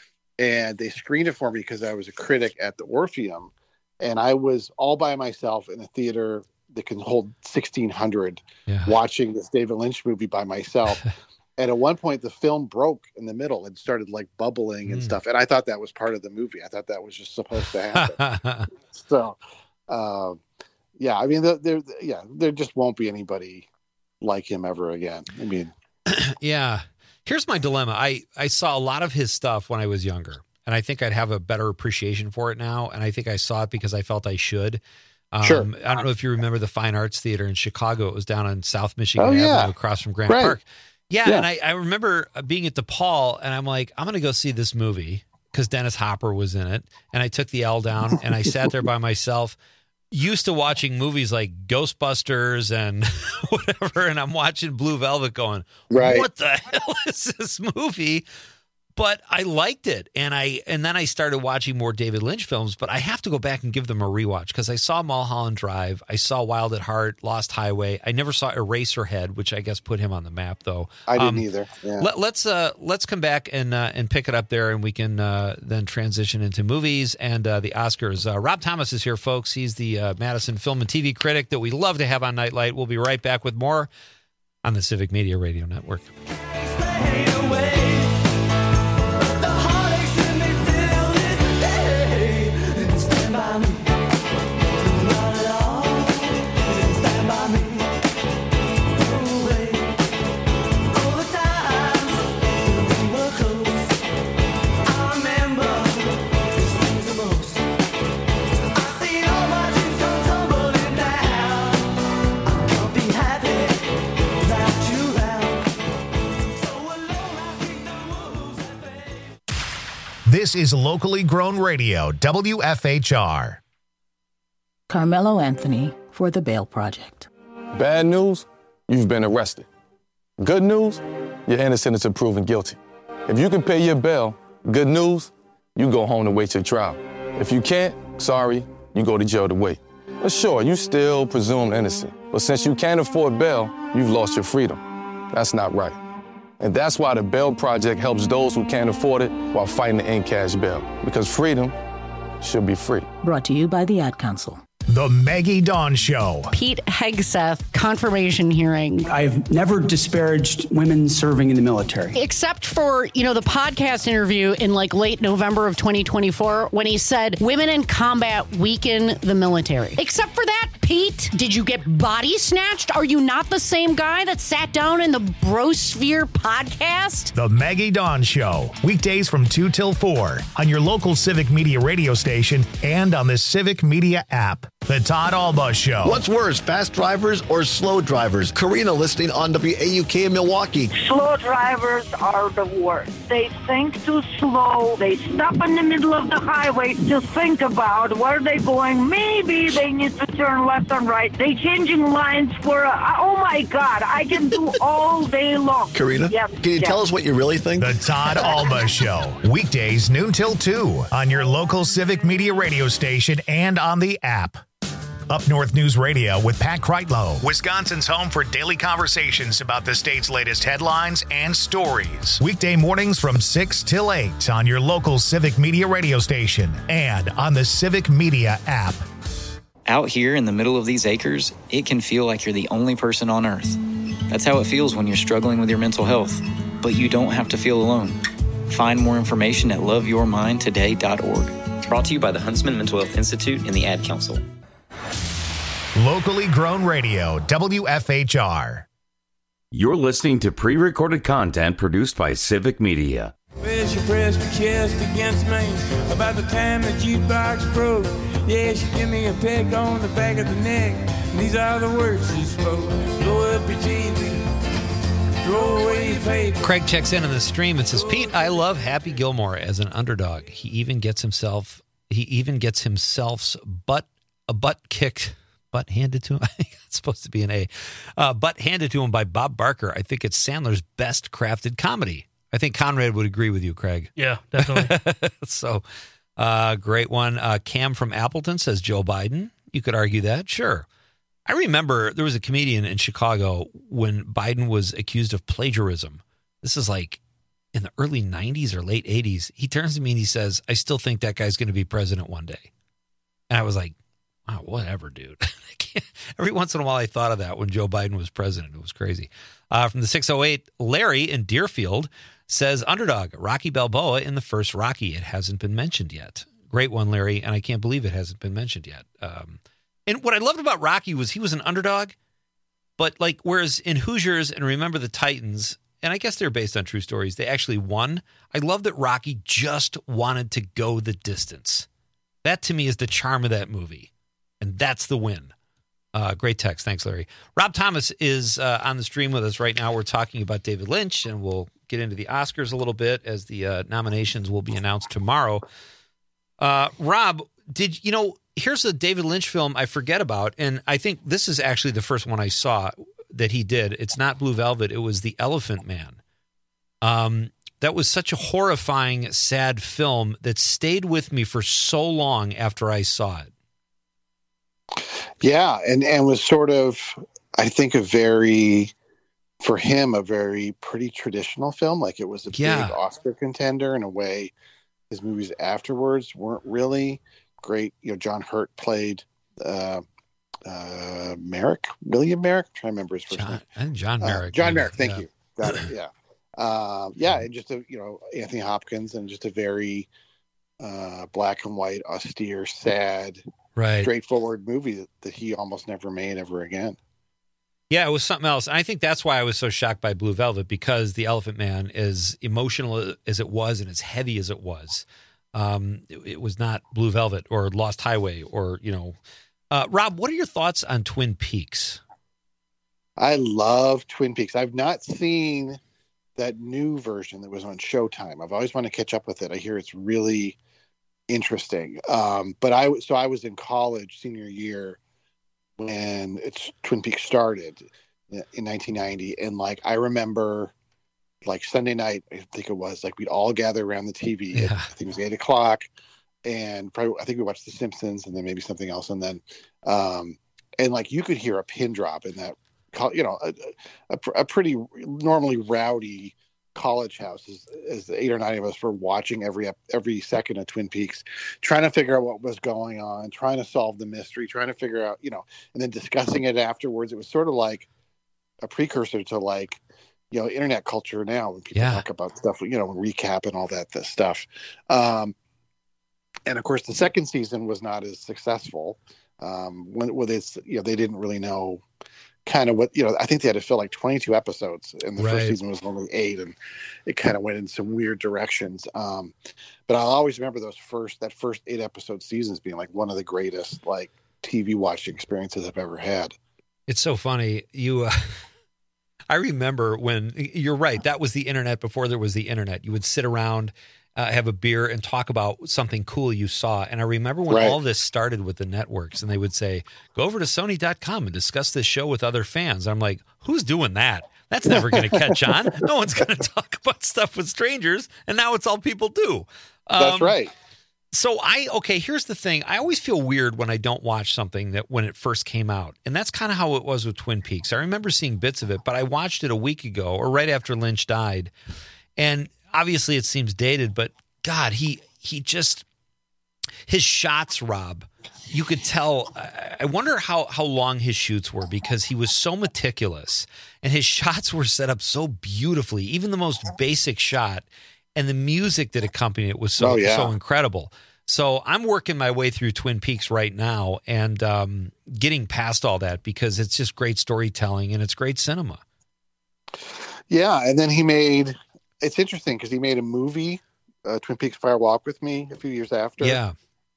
and they screened it for me because I was a critic at the Orpheum, and I was all by myself in a theater that can hold sixteen hundred Yeah. watching this David Lynch movie by myself. And at one point the film broke in the middle and started like bubbling and Mm. stuff. And I thought that was part of the movie. I thought that was just supposed to happen. So, um, yeah, I mean, there, there, yeah, there just won't be anybody like him ever again. I mean, Yeah. Here's my dilemma. I, I saw a lot of his stuff when I was younger, and I think I'd have a better appreciation for it now. And I think I saw it because I felt I should. Um, Sure. I don't know if you remember the Fine Arts Theater in Chicago. It was down on South Michigan Oh, Avenue yeah. across from Grant Right. Park. Yeah, Yeah. and I, I remember being at DePaul, and I'm like, I'm going to go see this movie because Dennis Hopper was in it. And I took the L down, and I sat there by myself, used to watching movies like Ghostbusters and whatever, and I'm watching Blue Velvet going, Right. what the hell is this movie? But I liked it, and I and then I started watching more David Lynch films. But I have to go back and give them a rewatch because I saw Mulholland Drive, I saw Wild at Heart, Lost Highway. I never saw Eraserhead, which I guess put him on the map, though. I didn't Um, either. Yeah. Let, let's uh, let's come back and uh, and pick it up there, and we can uh, then transition into movies and uh, the Oscars. Uh, Rob Thomas is here, folks. He's the uh, Madison film and T V critic that we love to have on Nightlight. We'll be right back with more on the Civic Media Radio Network. This is locally grown radio, W F H R. Carmelo Anthony for the Bail Project. Bad news, you've been arrested. Good news, you're innocent until proven guilty. If you can pay your bail, good news, you go home to wait your trial. If you can't, sorry, you go to jail to wait. But sure, you still presumed innocent. But since you can't afford bail, you've lost your freedom. That's not right. And that's why the Bail Project helps those who can't afford it while fighting to end cash bail. Because freedom should be free. Brought to you by the Ad Council. The Maggie Dawn Show. Pete Hegseth, confirmation hearing. I've never disparaged women serving in the military. Except for, you know, the podcast interview in like late November of twenty twenty-four when he said women in combat weaken the military. Except for that, Pete, did you get body snatched? Are you not the same guy that sat down in the Brosphere podcast? The Maggie Dawn Show. Weekdays from two till four on your local Civic Media radio station and on the Civic Media app. The Todd Alba Show. What's worse, fast drivers or slow drivers? Karina listening on W A U K in Milwaukee. Slow drivers are the worst. They think too slow. They stop in the middle of the highway to think about where they're going. Maybe they need to turn left and right. They changing lines for, a, oh my God, I can do all day long. Karina, yes, can you yes. tell us what you really think? The Todd Alba Show. Weekdays noon till two on your local Civic Media radio station and on the app. Up North News Radio with Pat Kreitlow, Wisconsin's home for daily conversations about the state's latest headlines and stories. Weekday mornings from six till eight on your local Civic Media radio station and on the Civic Media app. Out here in the middle of these acres, it can feel like you're the only person on Earth. That's how it feels when you're struggling with your mental health. But you don't have to feel alone. Find more information at love your mind today dot org. Brought to you by the Huntsman Mental Health Institute and the Ad Council. Locally grown radio, W F H R. You're listening to pre-recorded content produced by Civic Media. Well, she pressed her chest against me about the time the jukebox broke. Yeah, she gave me a peck on the back of the neck. And these are the words she spoke. Blow up your T V. Throw away your paper. Craig checks in on the stream and says, Pete, I love Happy Gilmore as an underdog. He even gets himself, he even gets himself's butt, a butt kicked. Butt handed to him. I think it's supposed to be an A. Uh, butt handed to him by Bob Barker. I think it's Sandler's best crafted comedy. I think Conrad would agree with you, Craig. Yeah, definitely. so, uh, great one. Uh, Cam from Appleton says Joe Biden. You could argue that. Sure. I remember there was a comedian in Chicago when Biden was accused of plagiarism. This is like in the early nineties or late eighties. He turns to me and he says, I still think that guy's going to be president one day. And I was like, oh, whatever, dude. Every once in a while, I thought of that when Joe Biden was president. It was crazy. Uh, from the six oh eight, Larry in Deerfield says, underdog, Rocky Balboa in the first Rocky. It hasn't been mentioned yet. Great one, Larry, and I can't believe it hasn't been mentioned yet. Um, and what I loved about Rocky was he was an underdog, but like whereas in Hoosiers and Remember the Titans, and I guess they're based on true stories, they actually won. I love that Rocky just wanted to go the distance. That to me is the charm of that movie. And that's the win. Uh, great text. Thanks, Larry. Rob Thomas is uh, on the stream with us right now. We're talking about David Lynch, and we'll get into the Oscars a little bit as the uh, nominations will be announced tomorrow. Uh, Rob, did you know, here's a David Lynch film I forget about, and I think this is actually the first one I saw that he did. It's not Blue Velvet. It was The Elephant Man. Um, that was such a horrifying, sad film that stayed with me for so long after I saw it. Yeah, and, and was sort of, I think, a very, for him, a very pretty traditional film. Like it was a yeah. big Oscar contender in a way. His movies afterwards weren't really great. You know, John Hurt played uh, uh, Merrick, William Merrick. I'm trying to remember his first John, name. And John Merrick. Uh, John Merrick. Thank yeah. you. Got it. Yeah. Um, yeah, and just a you know Anthony Hopkins, and just a very uh, black and white, austere, sad, right, straightforward movie that, that he almost never made ever again. Yeah, it was something else. And I think that's why I was so shocked by Blue Velvet, because The Elephant Man, as emotional as it was and as heavy as it was, um, it, it was not Blue Velvet or Lost Highway or you know. Uh, Rob, what are your thoughts on Twin Peaks? I love Twin Peaks. I've not seen that new version that was on Showtime. I've always wanted to catch up with it. I hear it's really interesting. Um, but I so I was in college senior year when it's Twin Peaks started in nineteen ninety, and like I remember, like Sunday night, I think it was like we'd all gather around the T V. Yeah. I think it was eight o'clock, and probably I think we watched The Simpsons and then maybe something else, and then um, and like you could hear a pin drop in that. You know, a, a, a pretty normally rowdy college house as, as eight or nine of us were watching every every second of Twin Peaks, trying to figure out what was going on, trying to solve the mystery, trying to figure out, you know, and then discussing it afterwards. It was sort of like a precursor to like, you know, internet culture now when people yeah. talk about stuff, you know, recap and all that, that stuff. Um, and of course, the second season was not as successful. Um, when with it's, you know, they didn't really know. Kind of what you know, I think they had to fill like twenty-two episodes, and the right. first season was only eight, and it kind of went in some weird directions. Um, but I'll always remember those first that first eight episode seasons being like one of the greatest like T V watching experiences I've ever had. It's so funny. You, uh, I remember when you're right. That was the internet before there was the internet. You would sit around. Uh, have a beer and talk about something cool you saw. And I remember when right. all this started with the networks, and they would say, go over to Sony dot com and discuss this show with other fans. I'm like, who's doing that? That's never going to catch on. No one's going to talk about stuff with strangers. And now it's all people do. Um, That's right. So I, okay, here's the thing. I always feel weird when I don't watch something that when it first came out. And that's kind of how it was with Twin Peaks. I remember seeing bits of it, but I watched it a week ago or right after Lynch died. And obviously it seems dated, but God, he he just his shots, Rob, you could tell. I wonder how how long his shoots were, because he was so meticulous and his shots were set up so beautifully, even the most basic shot, and the music that accompanied it was so oh, yeah. so incredible. So I'm working my way through Twin Peaks right now and um, getting past all that, because it's just great storytelling and it's great cinema. Yeah, and then he made. It's interesting because he made a movie, uh, Twin Peaks Fire Walk with Me, a few years after. Yeah.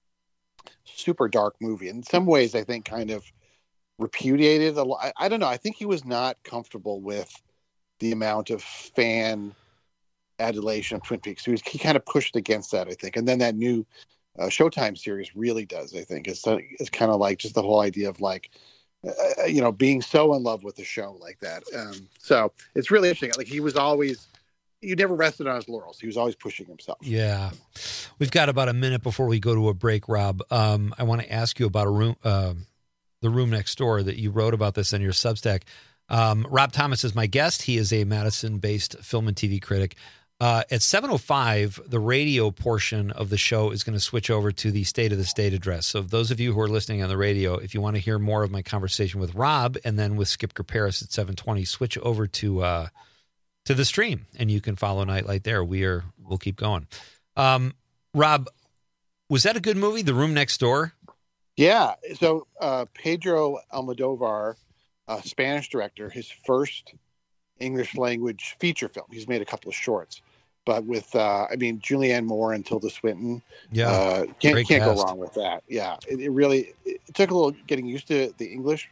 Super dark movie. In some ways, I think kind of repudiated a lot. I, I don't know. I think he was not comfortable with the amount of fan adulation of Twin Peaks. He, was, he kind of pushed against that, I think. And then that new uh, Showtime series really does, I think. It's, it's kind of like just the whole idea of like, uh, you know, being so in love with the show like that. Um, so it's really interesting. Like he was always... He never rested on his laurels. He was always pushing himself. Yeah. We've got about a minute before we go to a break, Rob. Um, I want to ask you about a room, uh, The Room Next Door, that you wrote about this in your Substack. Um, Rob Thomas is my guest. He is a Madison-based film and T V critic. Uh, at seven oh five, the radio portion of the show is going to switch over to the State of the State address. So those of you who are listening on the radio, if you want to hear more of my conversation with Rob and then with Skip Kerperis at seven twenty, switch over to... Uh, to the stream, and you can follow Nightlight there. We are, we'll keep going. Um, Rob, was that a good movie, The Room Next Door? Yeah. So uh, Pedro Almodovar, a Spanish director, his first English language feature film. He's made a couple of shorts, but with, uh, I mean, Julianne Moore and Tilda Swinton. Yeah. Uh, can't Great can't cast. go wrong with that. Yeah. It, it really, it took a little getting used to the English,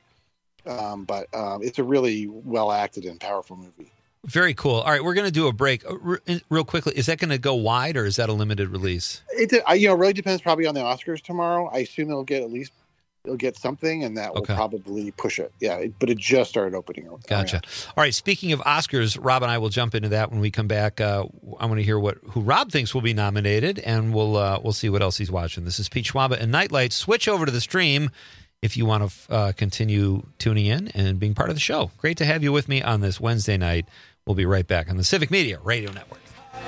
um, but um, it's a really well acted and powerful movie. Very cool. All right, we're going to do a break. Real quickly, is that going to go wide, or is that a limited release? It, you know, really depends probably on the Oscars tomorrow. I assume it'll get at least it'll get something, and that will Okay. probably push it. Yeah, it, but it just started opening. Gotcha. around. All right, speaking of Oscars, Rob and I will jump into that when we come back. Uh, I want to hear what who Rob thinks will be nominated, and we'll uh, we'll see what else he's watching. This is Pete Schwaba and Nightlight. Switch over to the stream if you want to uh, continue tuning in and being part of the show. Great to have you with me on this Wednesday night. We'll be right back on the Civic Media Radio Network.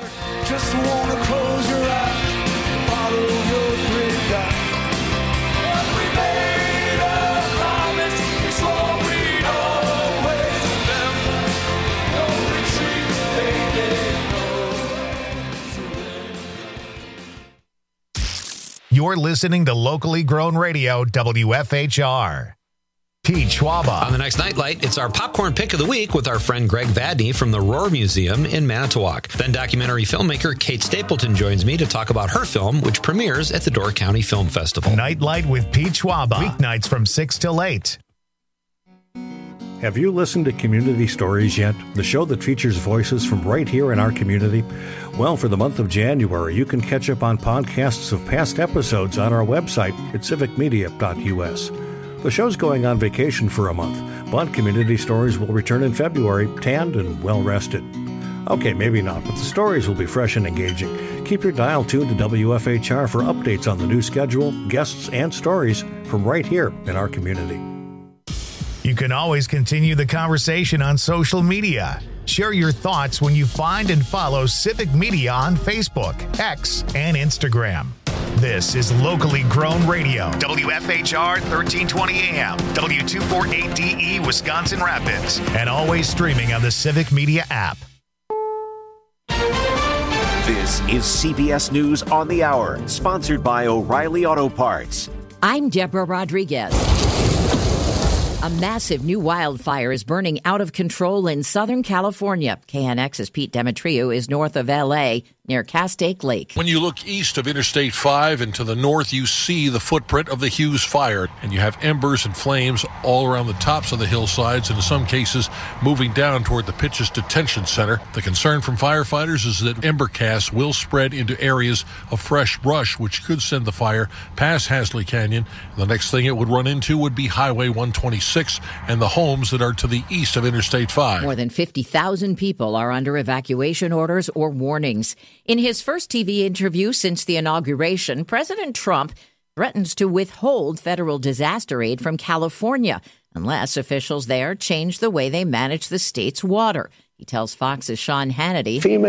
Just wanna close your eyes, follow your great God. We made a promise. You're listening to locally grown radio, W F H R. Pete Schwaba. On the next Nightlight, it's our popcorn pick of the week with our friend Greg Vadney from the Roar Museum in Manitowoc. Then documentary filmmaker Kate Stapleton joins me to talk about her film, which premieres at the Door County Film Festival. Nightlight with Pete Schwaba. Weeknights from six till eight. Have you listened to Community Stories yet? The show that features voices from right here in our community? Well, for the month of January, you can catch up on podcasts of past episodes on our website at civic media dot u s. The show's going on vacation for a month, but Community Stories will return in February, tanned and well-rested. Okay, maybe not, but the stories will be fresh and engaging. Keep your dial tuned to W F H R for updates on the new schedule, guests, and stories from right here in our community. You can always continue the conversation on social media. Share your thoughts when you find and follow Civic Media on Facebook, X, and Instagram. This is locally grown radio. W F H R thirteen twenty A M, W two forty-eight D E, Wisconsin Rapids, and always streaming on the Civic Media app. This is C B S News on the Hour, sponsored by O'Reilly Auto Parts. I'm Deborah Rodriguez. A massive new wildfire is burning out of control in Southern California. K N X's Pete Demetriou is north of L A, near Castaic Lake. When you look east of Interstate five and to the north, you see the footprint of the Hughes fire. And you have embers and flames all around the tops of the hillsides, and in some cases moving down toward the Pitches Detention Center. The concern from firefighters is that ember casts will spread into areas of fresh brush, which could send the fire past Hasley Canyon. The next thing it would run into would be Highway one twenty-six and the homes that are to the east of Interstate five. More than fifty thousand people are under evacuation orders or warnings. In his first T V interview since the inauguration, President Trump threatens to withhold federal disaster aid from California unless officials there change the way they manage the state's water. He tells Fox's Sean Hannity. FEMA